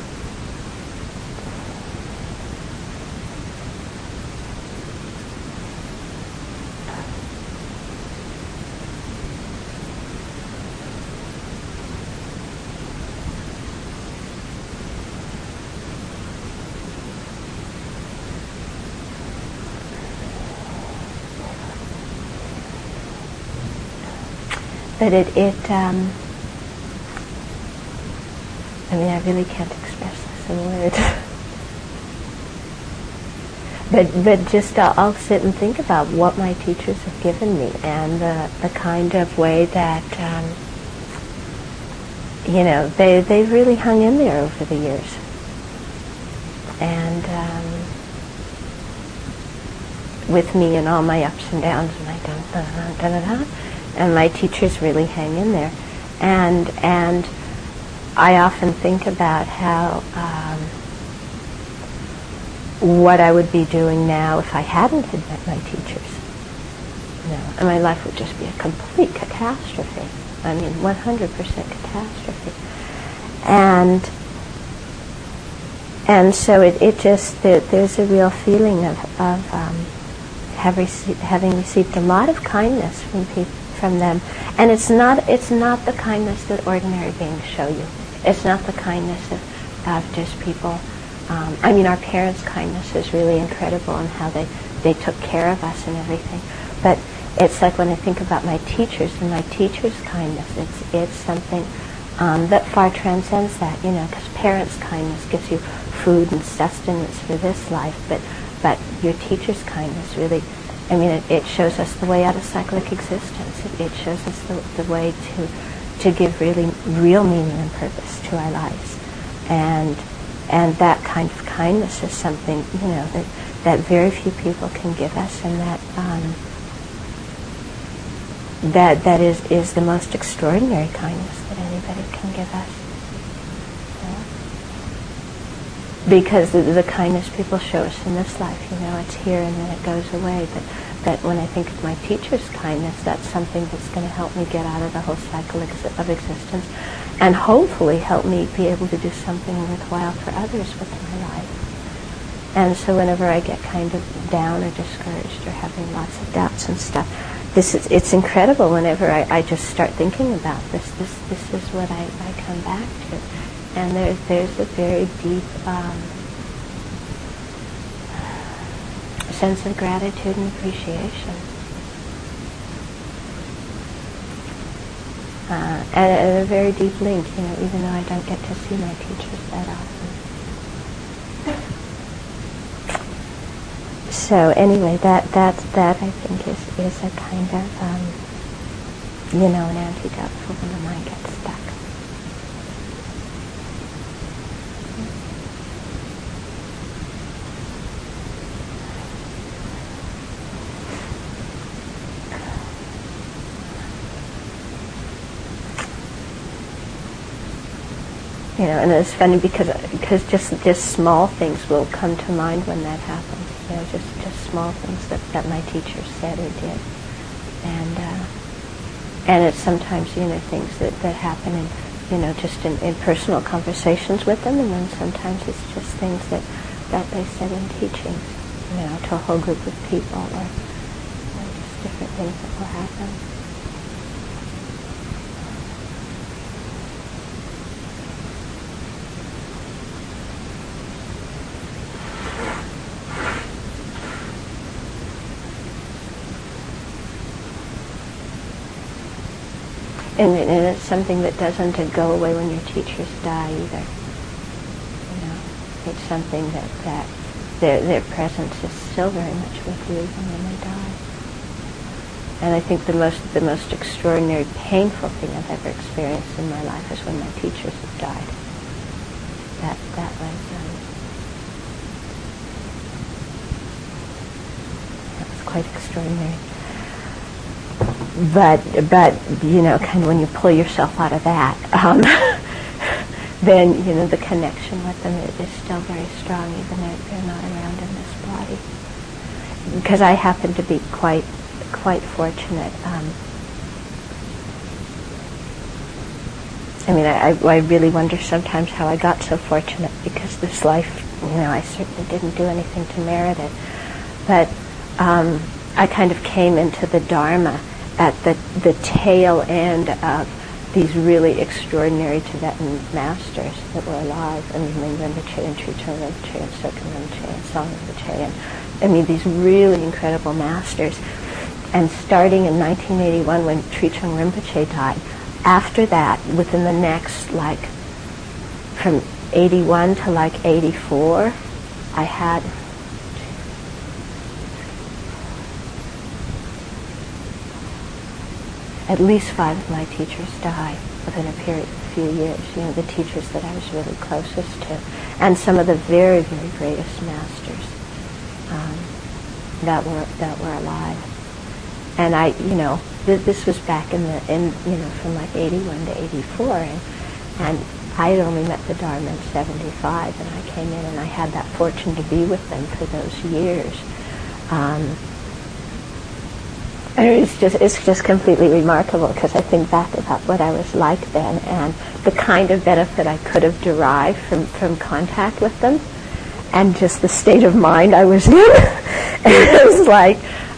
But I mean, I really can't express this in words. but just I'll sit and think about what my teachers have given me, and the kind of way that, they've really hung in there over the years. And with me and all my ups and downs, and I don't, and my teachers really hang in there. And I often think about how what I would be doing now if I hadn't had met my teachers. And my life would just be a complete catastrophe. I mean, 100% catastrophe. And so it just, there's a real feeling of having received a lot of kindness from them. And it's not the kindness that ordinary beings show you. It's not the kindness of just people. Our parents' kindness is really incredible, and how they took care of us and everything. But it's like when I think about my teachers and my teachers' kindness, it's something that far transcends that, because parents' kindness gives you food and sustenance for this life, but your teacher's kindness really, it shows us the way out of cyclic existence. It shows us the way to give really real meaning and purpose to our lives. And that kind of kindness is something, that very few people can give us, and that is the most extraordinary kindness that anybody can give us. Because the kindness people show us in this life, it's here and then it goes away. But when I think of my teacher's kindness, that's something that's going to help me get out of the whole cycle of existence, and hopefully help me be able to do something worthwhile for others with my life. And so whenever I get kind of down or discouraged or having lots of doubts and stuff, it's incredible whenever I just start thinking about this. This is what I come back to. And there's a very deep sense of gratitude and appreciation. And a very deep link, even though I don't get to see my teachers that often. So anyway, that I think is a kind of, an antidote for when the mind gets stuck. And it's funny because just small things will come to mind when that happens. Just small things that my teachers said or did, and it's sometimes things that happen in just in personal conversations with them, and then sometimes it's just things that they said in teachings, to a whole group of people, or different things that will happen. And it's something that doesn't go away when your teachers die either. You know, it's something that their presence is still very much with you even when they die. And I think the most extraordinary, painful thing I've ever experienced in my life is when my teachers have died. That was quite extraordinary. But you know, kind of when you pull yourself out of that, then you know the connection with them is still very strong, even though they're not around in this body. Because I happen to be quite fortunate. I mean, I really wonder sometimes how I got so fortunate, because this life, you know, I certainly didn't do anything to merit it. But I kind of came into the Dharma at the tail end of these really extraordinary Tibetan masters that were alive. I mean, Rinpoche and Tritsong Rinpoche and Soken Rinpoche and Song Rinpoche, and I mean these really incredible masters. And starting in 1981, when Tritsong Rinpoche died, after that, within the next, like, from 81 to like 84, I had at least 5 of my teachers die within a period of a few years. You know, the teachers that I was really closest to, and some of the very, very greatest masters that were alive. And I, you know, this was back in you know, from like 81 to 84, and I had only met the Dharma in 75, and I came in and I had that fortune to be with them for those years. And it's just completely remarkable, because I think back about what I was like then and the kind of benefit I could have derived from contact with them, and just the state of mind I was in. And it was like,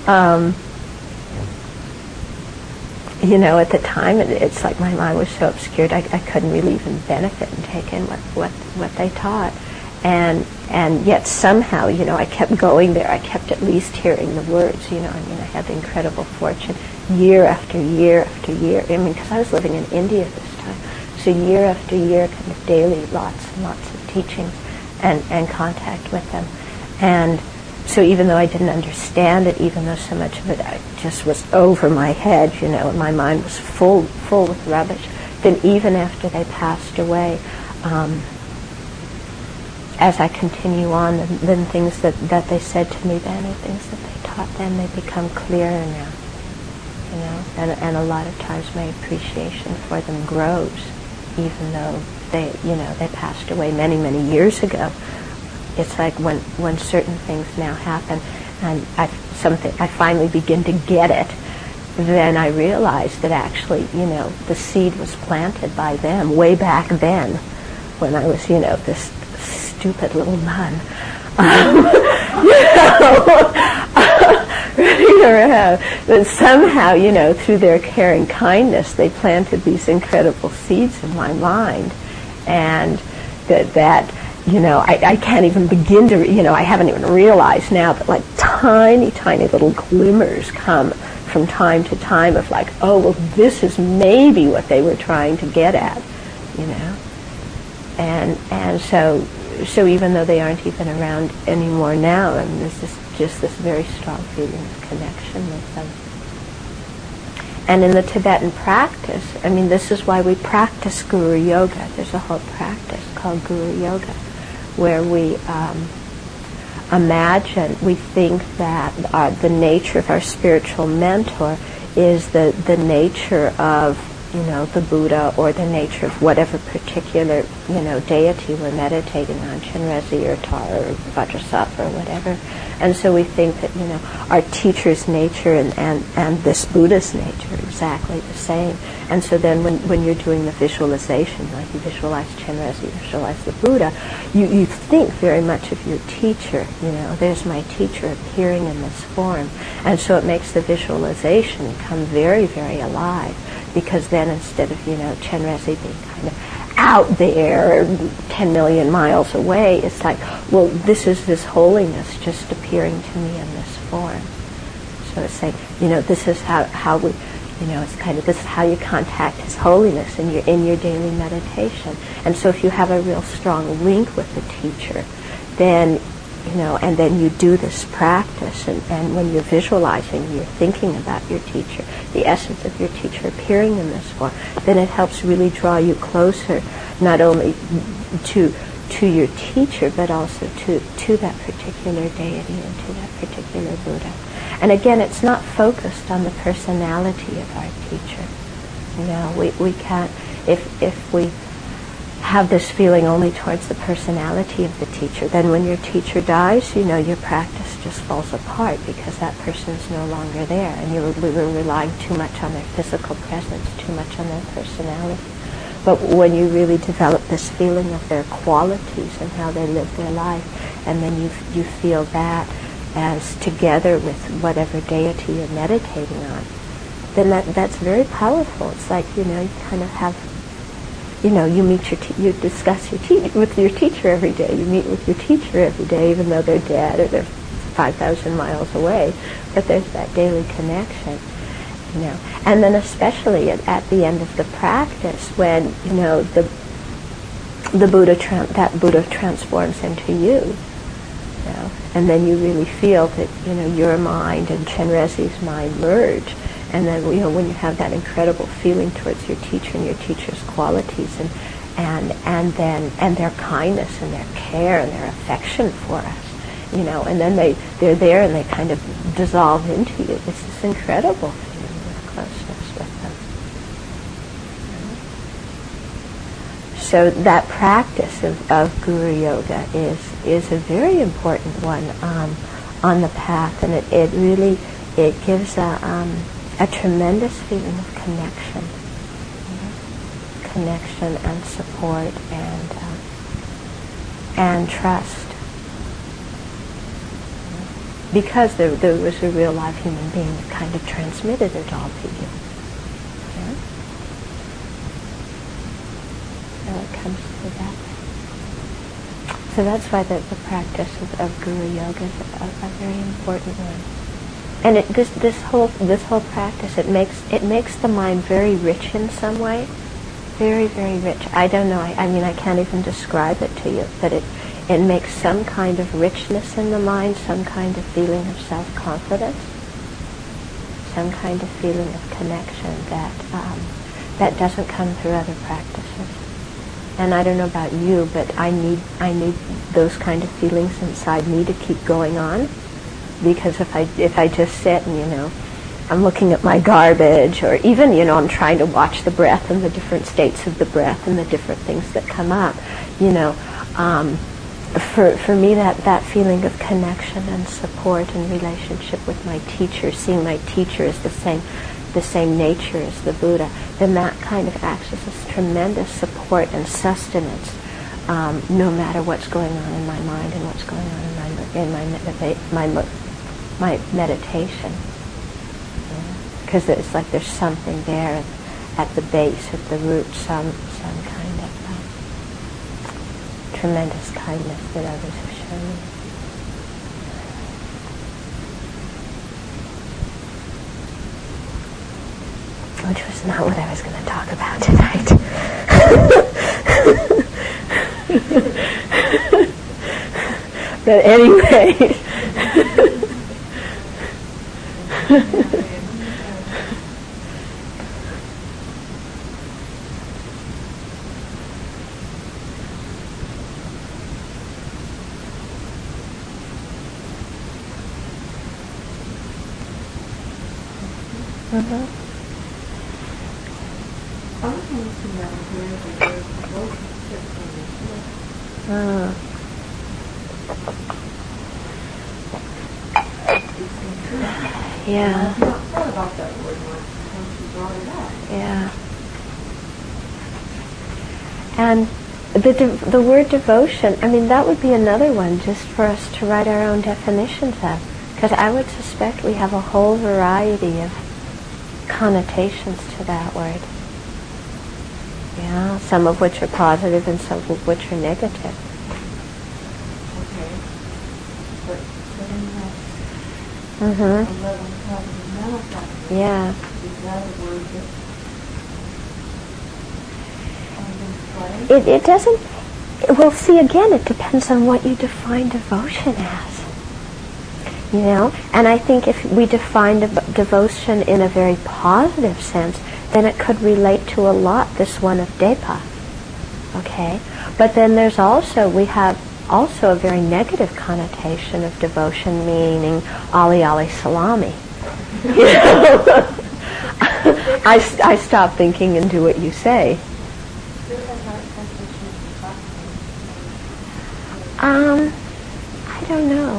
you know, at the time, it's like my mind was so obscured, I couldn't really even benefit and take in what they taught. And yet somehow, you know, I kept going there. I kept at least hearing the words, you know. I mean, I had the incredible fortune year after year after year. I mean, because I was living in India this time. So year after year, kind of daily, lots and lots of teachings and contact with them. And so even though I didn't understand it, even though so much of it I just was over my head, you know, and my mind was full with rubbish, then even after they passed away, as I continue on, then things that they said to me then, and things that they taught then, they become clearer now, you know. And a lot of times my appreciation for them grows, even though they passed away many, many years ago. It's like when certain things now happen, and I finally begin to get it, then I realize that actually, you know, the seed was planted by them way back then, when I was, you know, this stupid little nun, that somehow, you know, through their care and kindness, they planted these incredible seeds in my mind, and that you know, I can't even begin to, you know, I haven't even realized now that like tiny, tiny little glimmers come from time to time of like, oh, well, this is maybe what they were trying to get at, you know, and so even though they aren't even around anymore now, I mean, there's just this very strong feeling of connection with them. And in the Tibetan practice, I mean, this is why we practice Guru Yoga. There's a whole practice called Guru Yoga, where we we think that the nature of our spiritual mentor is the nature of the Buddha or the nature of whatever particular, deity we're meditating on, Chenrezig or Tara or Vajrasattva or whatever. And so we think that, our teacher's nature and this Buddha's nature are exactly the same. And so then when you're doing the visualization, like you visualize Chenrezig, you visualize the Buddha, you think very much of your teacher. There's my teacher appearing in this form. And so it makes the visualization come very, very alive. Because then instead of, Chenrezig being kind of out there 10 million miles away, it's like, well, this is His Holiness just appearing to me in this form. So it's like, this is how we, it's kind of, this is how you contact His Holiness in your daily meditation. And so if you have a real strong link with the teacher, then and then you do this practice, and when you're visualizing, you're thinking about your teacher, the essence of your teacher appearing in this form, then it helps really draw you closer, not only to your teacher, but also to that particular deity and to that particular Buddha. And again, it's not focused on the personality of our teacher. We can't, if we have this feeling only towards the personality of the teacher, then when your teacher dies, your practice just falls apart because that person is no longer there, and you're relying too much on their physical presence, too much on their personality. But when you really develop this feeling of their qualities and how they live their life, and then you feel that as together with whatever deity you're meditating on, then that's very powerful. It's like, you kind of have, you meet you discuss with your teacher every day. You meet with your teacher every day, even though they're dead or they're 5,000 miles away. But there's that daily connection, And then especially at the end of the practice, when the Buddha that Buddha transforms into you, and then you really feel that your mind and Chenrezig's mind merge. And then, when you have that incredible feeling towards your teacher and your teacher's qualities and their kindness and their care and their affection for us, and then they're there and they kind of dissolve into you. It's this incredible feeling of closeness with them. So that practice of Guru Yoga is a very important one on the path, and it really gives a tremendous feeling of connection and support and trust, because there was a real live human being that kind of transmitted it all to you. So it comes to that. So that's why the practice of Guru Yoga is a very important one. And this whole practice, it makes the mind very rich in some way, very, very rich. I don't know. I mean, I can't even describe it to you, but it makes some kind of richness in the mind, some kind of feeling of self-confidence, some kind of feeling of connection that doesn't come through other practices. And I don't know about you, but I need those kind of feelings inside me to keep going on. Because if I just sit and, I'm looking at my garbage, or even, I'm trying to watch the breath and the different states of the breath and the different things that come up, for me that feeling of connection and support and relationship with my teacher, seeing my teacher as the same nature as the Buddha, then that kind of acts as this tremendous support and sustenance, no matter what's going on in my mind and what's going on in my meditation. Because it's like there's something there at the base, at the root, some kind of tremendous kindness that others have shown me. Which was not what I was going to talk about tonight. But anyway. Yeah. I've not thought about that word much until you brought it up. Yeah. And the word devotion, I mean, that would be another one just for us to write our own definitions of. Because I would suspect we have a whole variety of connotations to that word. Yeah, some of which are positive and some of which are negative. Okay. But then Mm-hmm. 11 positive manifest. Yeah. Is that a word that comes into play? It doesn't, well, see, again, it depends on what you define devotion as. You know? And I think if we define devotion in a very positive sense, then it could relate to a lot, this one of Depa. Okay? But then there's also, we have also a very negative connotation of devotion, meaning Ali Ali Salami. You know? I stop thinking and do what you say. I don't know.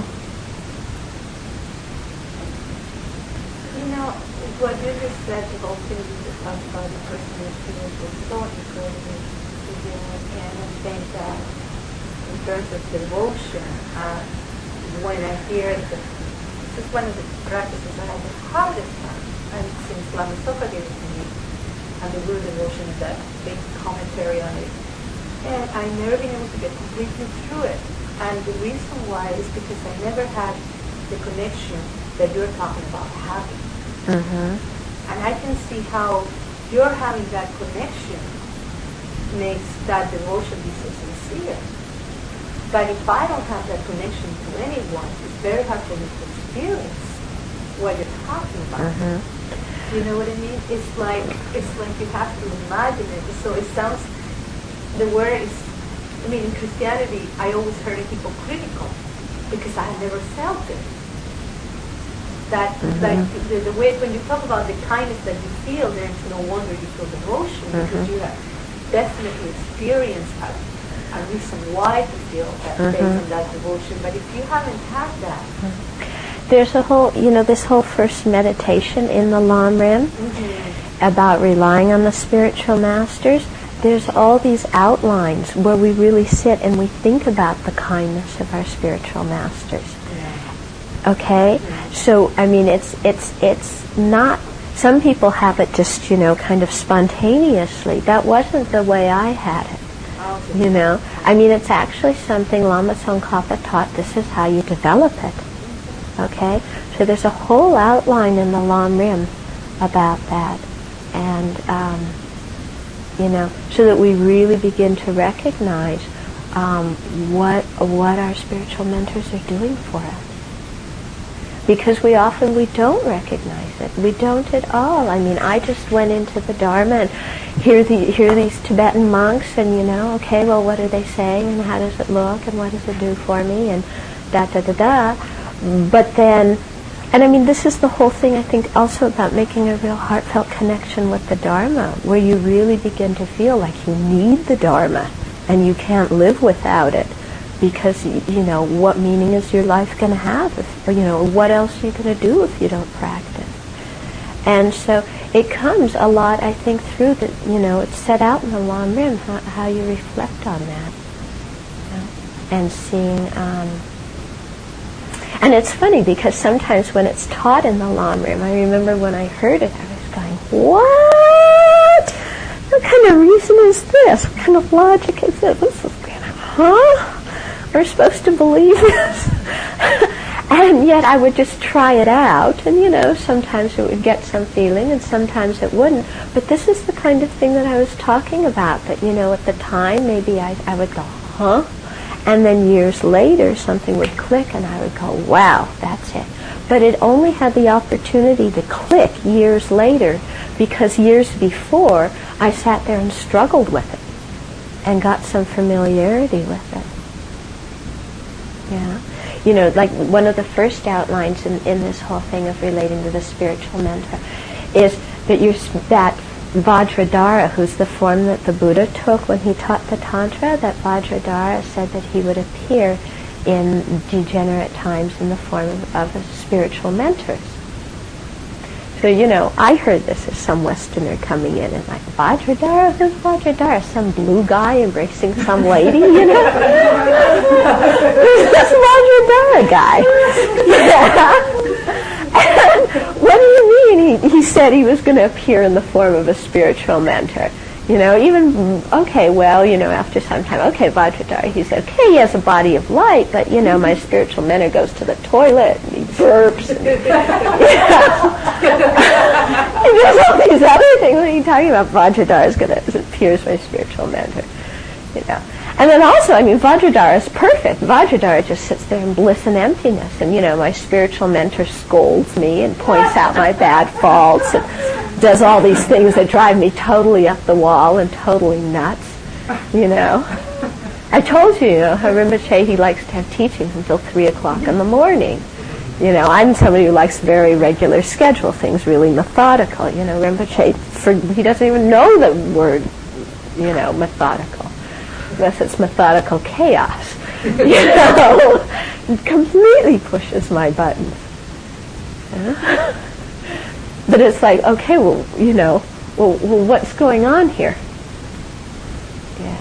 You know, what you just said, the whole thing you just talked about the personal experience was so incredible to deal with, and I think that in terms of devotion, when I hear this is one of the practices I have the hardest time, and since Lama Zopa gave it to me, and the Guru devotion is that big commentary on it, and I've never been able to get completely through it. And the reason why is because I never had the connection that you're talking about having. Mm-hmm. And I can see how your having that connection makes that devotion be so sincere. But if I don't have that connection to anyone, it's very hard for me to experience what you're talking about. Mm-hmm. You know what I mean? It's like you have to imagine it. So it sounds, the word is, I mean, in Christianity, I always heard it hypocritical because I had never felt it. That, like, the way, when you talk about the kindness that you feel, then it's no wonder you feel devotion because you have definitely experienced a reason why to feel that based on that devotion. But if you haven't had that, There's a whole, you know, this whole first meditation in the Lam Rim about relying on the spiritual masters. There's all these outlines where we really sit and we think about the kindness of our spiritual masters. Okay? So, I mean, it's not, some people have it just, you know, kind of spontaneously. That wasn't the way I had it. You know? I mean, it's actually something Lama Tsongkhapa taught, this is how you develop it. Okay? So there's a whole outline in the Lam Rim about that. And, you know, so that we really begin to recognize what our spiritual mentors are doing for us. Because we don't recognize it. We don't at all. I mean, I just went into the Dharma and hear these Tibetan monks and, you know, okay, well, what are they saying and how does it look and what does it do for me and da-da-da-da. But then, and I mean, this is the whole thing, I think, also about making a real heartfelt connection with the Dharma, where you really begin to feel like you need the Dharma and you can't live without it. Because, you know, what meaning is your life going to have? If, you know, what else are you going to do if you don't practice? And so it comes a lot, I think, through the, you know, it's set out in the Lam Rim, how you reflect on that. You know? And seeing, and it's funny because sometimes when it's taught in the Lam Rim, I remember when I heard it, I was going, what? What kind of reason is this? What kind of logic is this? This is kind of, huh? We're supposed to believe this? And yet I would just try it out, and, you know, sometimes it would get some feeling and sometimes it wouldn't. But this is the kind of thing that I was talking about, that, you know, at the time maybe I would go, huh? And then years later, something would click, and I would go, wow, that's it. But it only had the opportunity to click years later, because years before, I sat there and struggled with it and got some familiarity with it. Yeah. You know, like one of the first outlines in this whole thing of relating to the spiritual mentor is that Vajradhara, who's the form that the Buddha took when he taught the Tantra, that Vajradhara said that he would appear in degenerate times in the form of spiritual mentors. So, I heard this as some Westerner coming in and like, Vajradhara? Who's Vajradhara? Some blue guy embracing some lady, Who's this Vajradhara guy? What do you mean? He said he was going to appear in the form of a spiritual mentor. After some time, Vajradhara, he said, he has a body of light, but, my spiritual mentor goes to the toilet, and he burps, and, he does all these other things. What are you talking about? Vajradhara appears my spiritual mentor, And then also, Vajradhara is perfect. Vajradhara just sits there in bliss and emptiness, and, my spiritual mentor scolds me and points out my bad faults and does all these things that drive me totally up the wall and totally nuts, I told you, Rinpoche, he likes to have teachings until 3 o'clock in the morning. I'm somebody who likes very regular schedule, things really methodical. Rinpoche, he doesn't even know the word, methodical, unless it's methodical chaos. It completely pushes my buttons. But it's like, what's going on here? Yeah.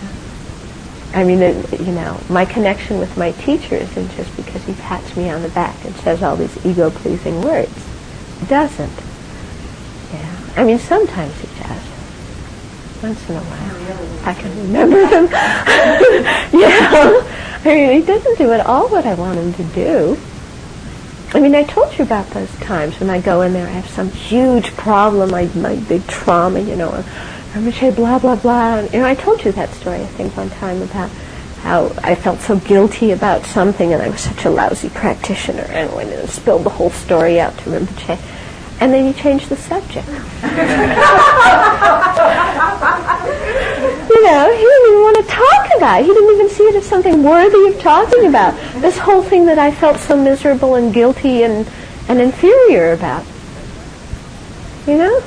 My connection with my teacher isn't just because he pats me on the back and says all these ego-pleasing words. It doesn't. Yeah. Sometimes he does. Once in a while. I can remember him. He doesn't do at all what I want him to do. I told you about those times when I go in there, I have some huge problem, my big trauma, Rinpoche, blah, blah, blah. And, I told you that story, I think, one time about how I felt so guilty about something and I was such a lousy practitioner. And I went in and spilled the whole story out to Rinpoche. And then he changed the subject. He didn't even want to talk about it. He didn't even see it as something worthy of talking about. This whole thing that I felt so miserable and guilty and inferior about. Yeah.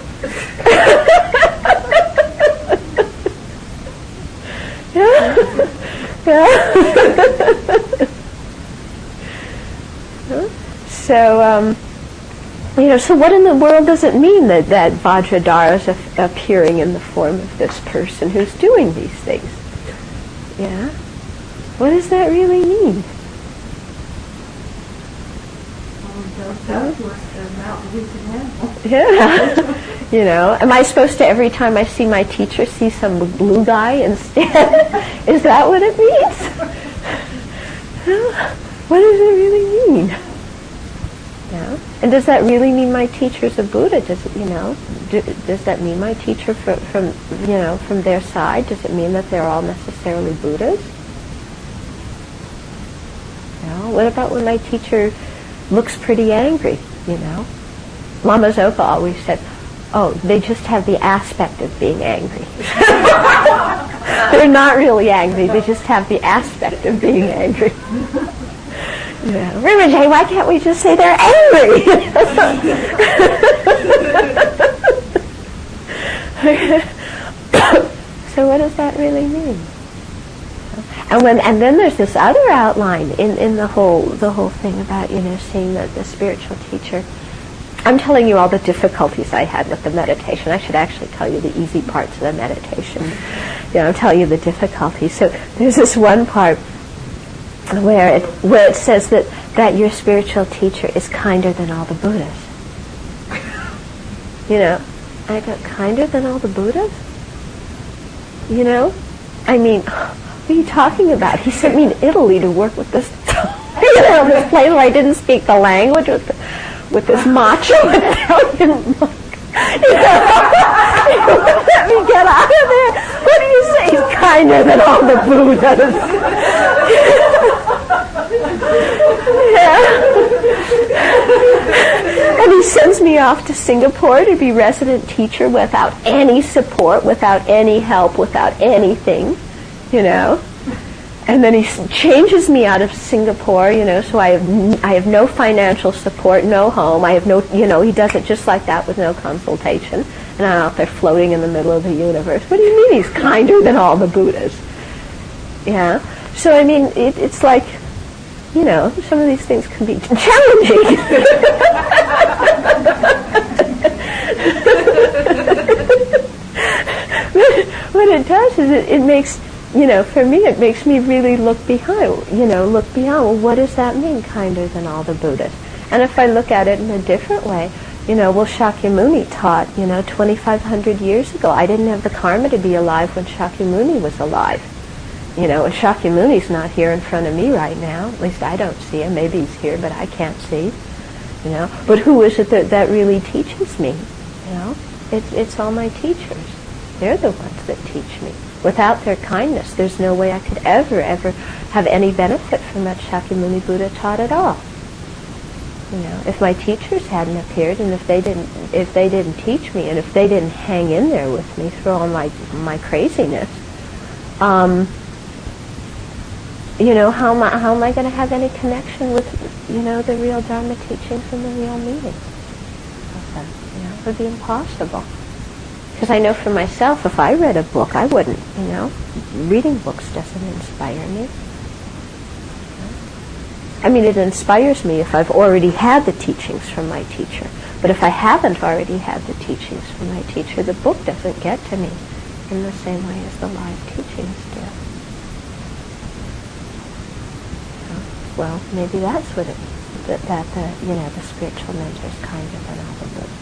So, so what in the world does it mean that Vajradhara is appearing in the form of this person who's doing these things? Yeah? What does that really mean? Yeah. Am I supposed to, every time I see my teacher, see some blue guy instead? Is that what it means? What does it really mean? Yeah. And does that really mean my teacher's a Buddha? Does it, does that mean my teacher from their side? Does it mean that they're all necessarily Buddhas? What about when my teacher looks pretty angry, Lama Zopa always said, they just have the aspect of being angry. They're not really angry, they just have the aspect of being angry. Rinpoche, why can't we just say they're angry? So what does that really mean? And then there's this other outline in the whole thing about seeing the spiritual teacher. I'm telling you all the difficulties I had with the meditation. I should actually tell you the easy parts of the meditation. I'll tell you the difficulties. So there's this one part where it says that your spiritual teacher is kinder than all the Buddhas. I go, kinder than all the Buddhas? What are you talking about? He sent me to Italy to work with this, this place where I didn't speak the language with this macho Italian monk. Let me get out of there. What do you say? He's kinder than all the Buddhas. And he sends me off to Singapore to be resident teacher without any support, without any help, without anything. And then he changes me out of Singapore, so I have no financial support, no home, I have no, he does it just like that with no consultation, and I'm out there floating in the middle of the universe. What do you mean he's kinder than all the Buddhas? Yeah? So, it's like, some of these things can be challenging. what it does is it makes, for me, it makes me really look behind, well, what does that mean, kinder than all the Buddhas? And if I look at it in a different way, well, Shakyamuni taught, 2,500 years ago. I didn't have the karma to be alive when Shakyamuni was alive. Shakyamuni's not here in front of me right now. At least I don't see him. Maybe he's here, but I can't see. But who is it that really teaches me? It's all my teachers. They're the ones that teach me. Without their kindness, there's no way I could ever have any benefit from what Shakyamuni Buddha taught at all. If my teachers hadn't appeared, and if they didn't teach me, and if they didn't hang in there with me through all my craziness, how am I going to have any connection with, the real Dharma teachings and the real meaning of them? It would be impossible. Because I know for myself, if I read a book, I wouldn't, reading books doesn't inspire me. I mean, it inspires me if I've already had the teachings from my teacher. But if I haven't already had the teachings from my teacher, the book doesn't get to me in the same way as the live teachings do. Well, maybe that's what it means, that the spiritual mentor is kinder than all the Buddhas.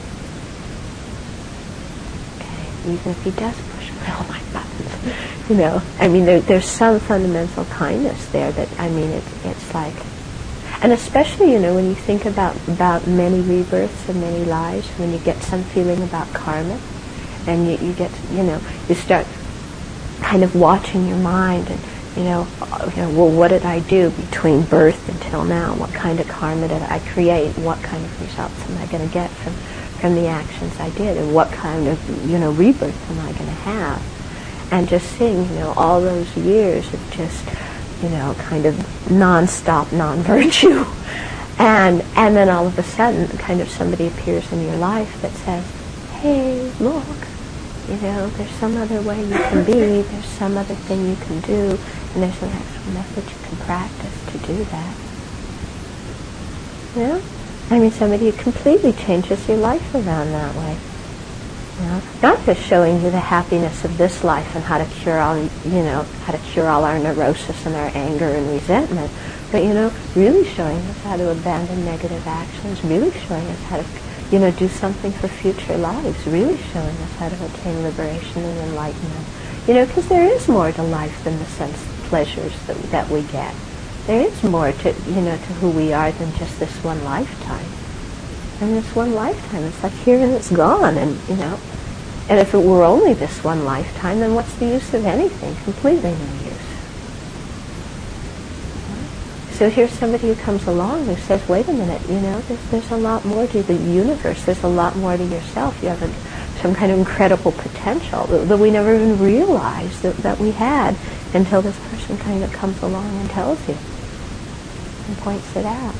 Okay, even if he does push all my buttons, I mean, there's some fundamental kindness there that, I mean, it's like, and especially, when you think about many rebirths and many lives, when you get some feeling about karma, and you get, you start kind of watching your mind and, well, what did I do between birth until now? What kind of karma did I create? What kind of results am I going to get from the actions I did? And what kind of, rebirth am I going to have? And just seeing, all those years of just, kind of non-stop non-virtue. And then all of a sudden, kind of somebody appears in your life that says, hey, look, there's some other way you can be, there's some other thing you can do, and there's an actual method you can practice to do that. I mean, somebody who completely changes your life around that way. Not just showing you the happiness of this life and how to cure all, how to cure all our neurosis and our anger and resentment, but, really showing us how to abandon negative actions, really showing us how to, do something for future lives, really showing us how to attain liberation and enlightenment. Because there is more to life than the sense pleasures that we get. There is more to, to who we are than just this one lifetime. And this one lifetime, it's like here and it's gone, and, and if it were only this one lifetime, then what's the use of anything? Completely no use. So here's somebody who comes along who says, wait a minute, there's a lot more to the universe, there's a lot more to yourself, you have some kind of incredible potential that we never even realized that we had until this person kind of comes along and tells you and points it out.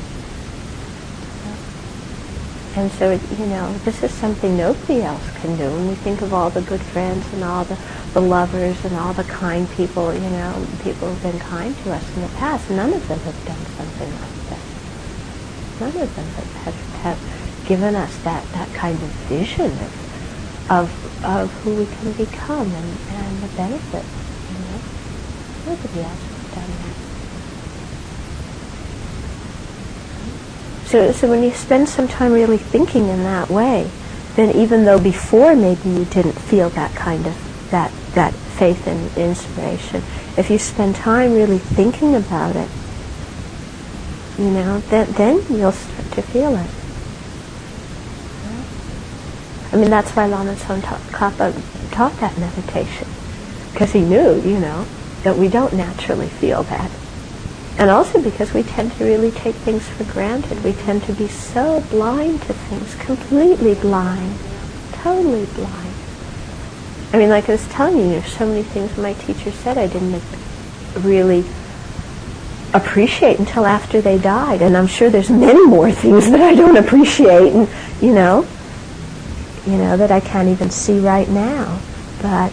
And so, this is something nobody else can do. When we think of all the good friends and all the lovers and all the kind people, people who've been kind to us in the past, none of them have done something like this. None of them have given us that kind of vision of who we can become and the benefits. Nobody else has done that. So when you spend some time really thinking in that way, then even though before maybe you didn't feel that kind of, that faith and inspiration, if you spend time really thinking about it, then you'll start to feel it. I mean, that's why Lama Tsongkhapa taught that meditation, because he knew, that we don't naturally feel that. And also because we tend to really take things for granted. We tend to be so blind to things, completely blind, totally blind. I mean, like I was telling you, there's so many things my teacher said I didn't really appreciate until after they died. And I'm sure there's many more things that I don't appreciate, and that I can't even see right now. But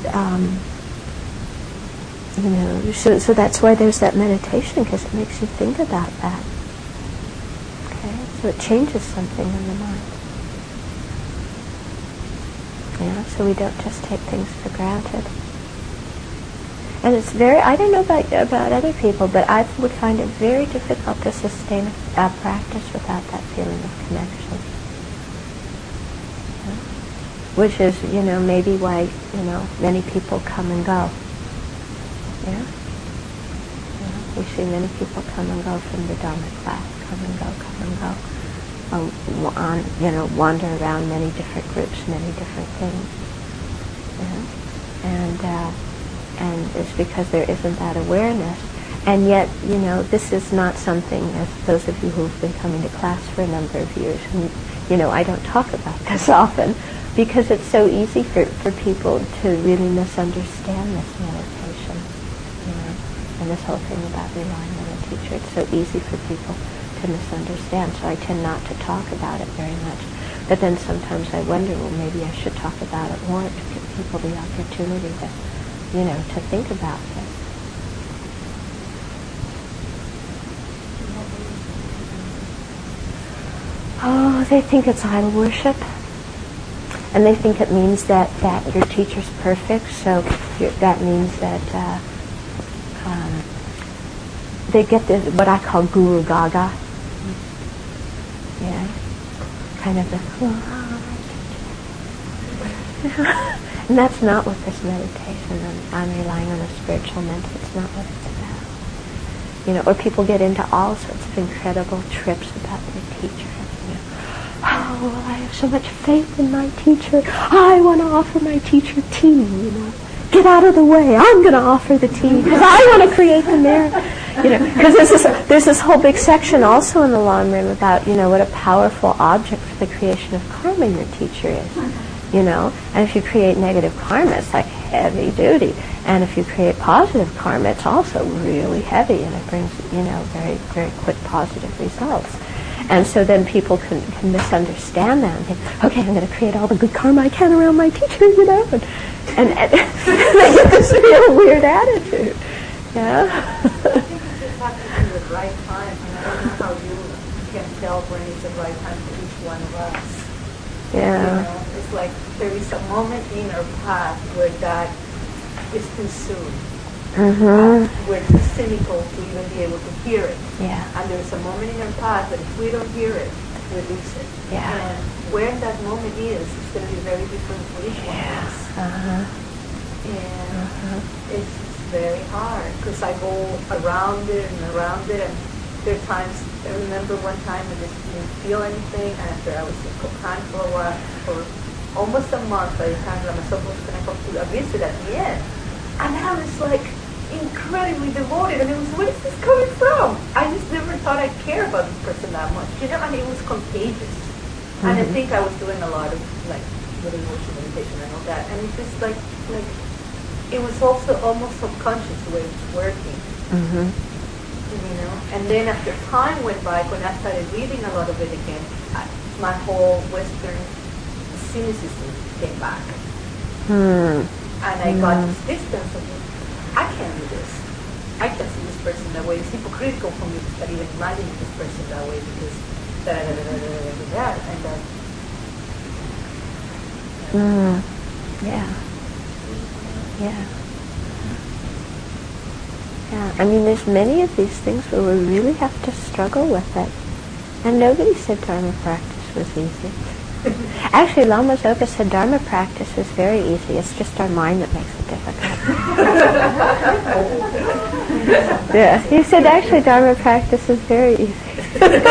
so that's why there's that meditation, because it makes you think about that. Okay, so it changes something in the mind. So we don't just take things for granted. And it's very, I don't know about other people, but I would find it very difficult to sustain a practice without that feeling of connection. Yeah. Which is, maybe why, many people come and go. Yeah? We see many people come and go from the Dharma class, come and go. Wander around many different groups, many different things. Yeah? And it's because there isn't that awareness. And yet, this is not something, as those of you who've been coming to class for a number of years, I don't talk about this often, because it's so easy for people to really misunderstand this meditation, and this whole thing about relying on a teacher. It's so easy for people to misunderstand, so I tend not to talk about it very much. But then sometimes I wonder, well, maybe I should talk about it more to give people the opportunity to, to think about this. Oh, they think it's idol worship. And they think it means that your teacher's perfect, so that means that they get this, what I call guru gaga. Yeah. Kind of and that's not what this meditation, I'm relying on a spiritual mentor, it's not what it's about. Or people get into all sorts of incredible trips about their teacher. Oh, I have so much faith in my teacher. I want to offer my teacher tea, Get out of the way. I'm going to offer the tea because I want to create the merit. Because there's this whole big section also in the Long Rim about, what a powerful object for the creation of karma your teacher is. And if you create negative karma, it's like heavy duty. And if you create positive karma, it's also really heavy, and it brings, very, very quick positive results. And so then people can misunderstand that and think, okay, I'm going to create all the good karma I can around my teacher, and they get this real weird attitude. Yeah. I think it's just happening at the right time, and I don't know how you can tell when it's the right time for each one of us. Yeah. It's like there is a moment in our path where that is too soon. Mm-hmm. We're too cynical to even be able to hear it. Yeah. And there's a moment in our path that if we don't hear it, we lose it. Yeah. And where that moment is going to be very different for each one of us. And it's very hard because I go around it, and there are times, I remember one time I just didn't feel anything, and after I was in Kokhan for a while, for almost a month, by the time Ramasopa was going to come to a visit at the end. And I was like incredibly devoted, and it was, where is this coming from? I just never thought I'd care about this person that much, and it was contagious. Mm-hmm. And I think I was doing a lot of really emotional meditation and all that, and it's just like it was also almost subconscious the way it was working. Mm-hmm. And then after time went by, when I started reading a lot of it again, my whole Western cynicism came back. And I got this distance of, I can't do this. I can't see this person that way. It's hypocritical for me to start even imagining this person that way because that and that. Yeah. I mean, there's many of these things where we really have to struggle with it. And nobody said Dharma practice was easy. Actually, Lama Zopa said Dharma practice is very easy. It's just our mind that makes it difficult. Yeah, he said actually Dharma practice is very easy.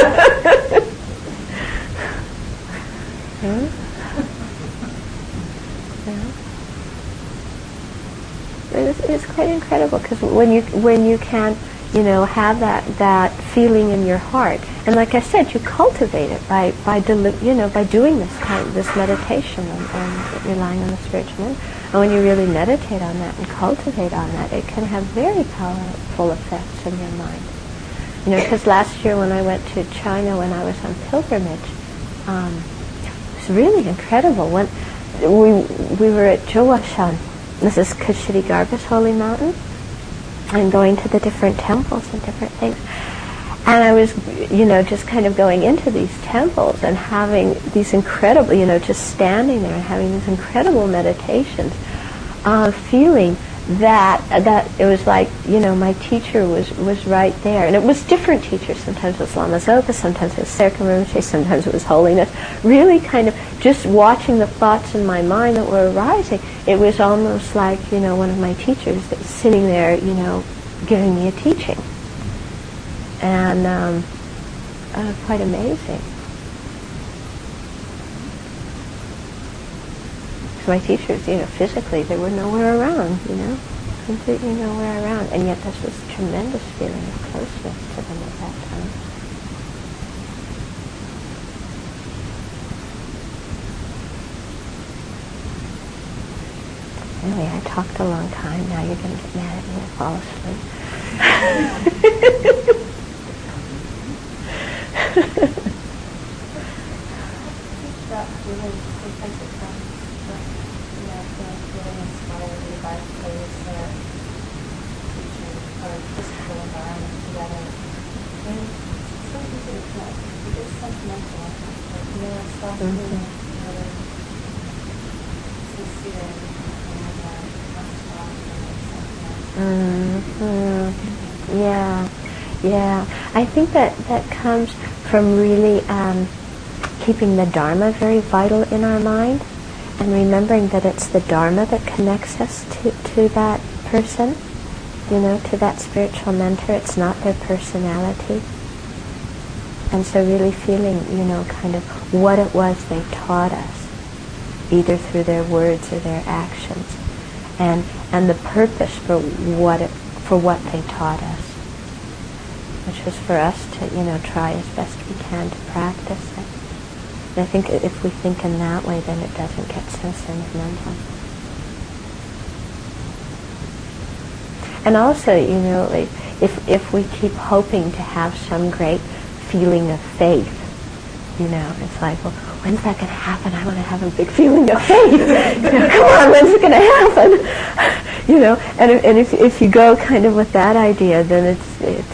It's quite incredible because when you can, have that feeling in your heart, and like I said, you cultivate it by doing this meditation and relying on the spiritual mind. And when you really meditate on that and cultivate on that, it can have very powerful effects in your mind. Because last year when I went to China when I was on pilgrimage, it was really incredible. When we were at Zhouwashan. This is Kashiri Garbus Holy Mountain, and going to the different temples and different things. And I was, just kind of going into these temples and having these incredible, just standing there and having these incredible meditations, feeling that it was like, my teacher was right there. And it was different teachers. Sometimes it was Lama Zopa, sometimes it was Serkan Rinpoche, sometimes it was Holiness. Really kind of just watching the thoughts in my mind that were arising. It was almost like, one of my teachers that was sitting there, giving me a teaching. And quite amazing. So my teachers, physically, they were nowhere around, completely nowhere around. And yet there's this tremendous feeling of closeness to them at that time. Anyway, I talked a long time. Now you're going to get mad at me and fall asleep. That feeling, sometimes it comes from, feeling inspired by the place or teaching or physical environment together. And it's so easy to connect. It is sentimental. It's soft feeling, sincere, Yeah. I think that comes from really keeping the Dharma very vital in our mind, and remembering that it's the Dharma that connects us to that person, to that spiritual mentor. It's not their personality. And so really feeling, kind of what it was they taught us, either through their words or their actions, and the purpose for what they taught us, which was for us to, try as best we can to practice it. And I think if we think in that way, then it doesn't get so sentimental. And also, if we keep hoping to have some great feeling of faith, it's like, well, when's that going to happen? I want to have a big feeling of faith. Come on, when's it going to happen? And if you go kind of with that idea, then it's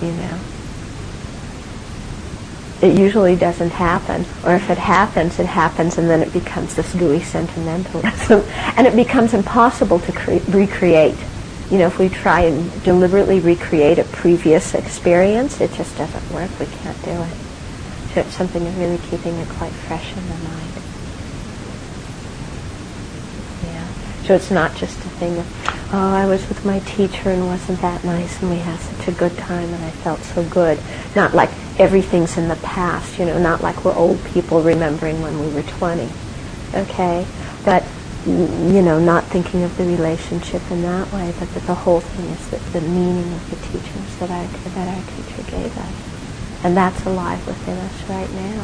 it usually doesn't happen. Or if it happens, and then it becomes this gooey sentimentalism, and it becomes impossible to recreate. If we try and deliberately recreate a previous experience, it just doesn't work. We can't do it. So it's something of really keeping it quite fresh in the mind. Yeah. So it's not just a thing of, I was with my teacher and wasn't that nice and we had such a good time and I felt so good. Not like everything's in the past, not like we're old people remembering when we were 20. Okay? But, not thinking of the relationship in that way, but that the whole thing is the meaning of the teachings that our teacher gave us. And that's alive within us right now.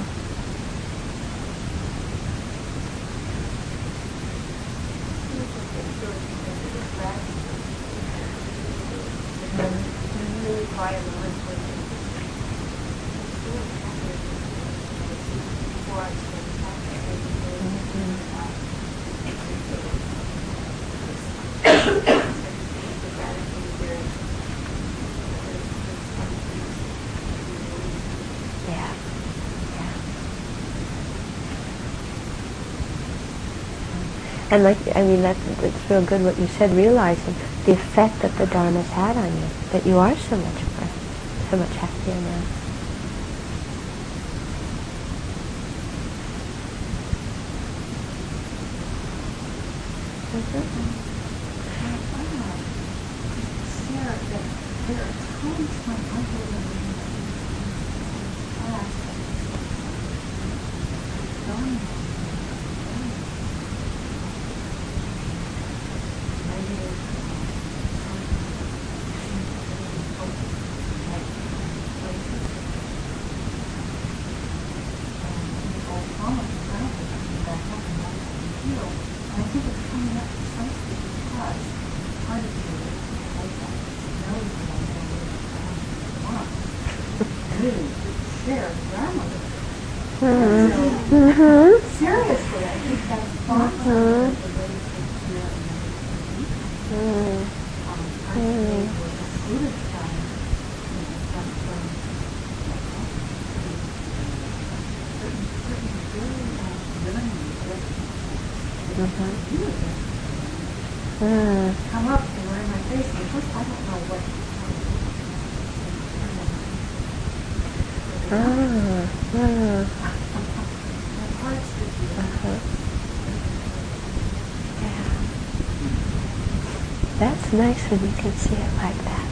And that's real good what you said, realizing the effect that the Dharma's had on you, that you are so much happier now. Seriously, I think that's awesome. Come up face because I don't know what my heart's with you. Yeah. That's nice when you can see it like that.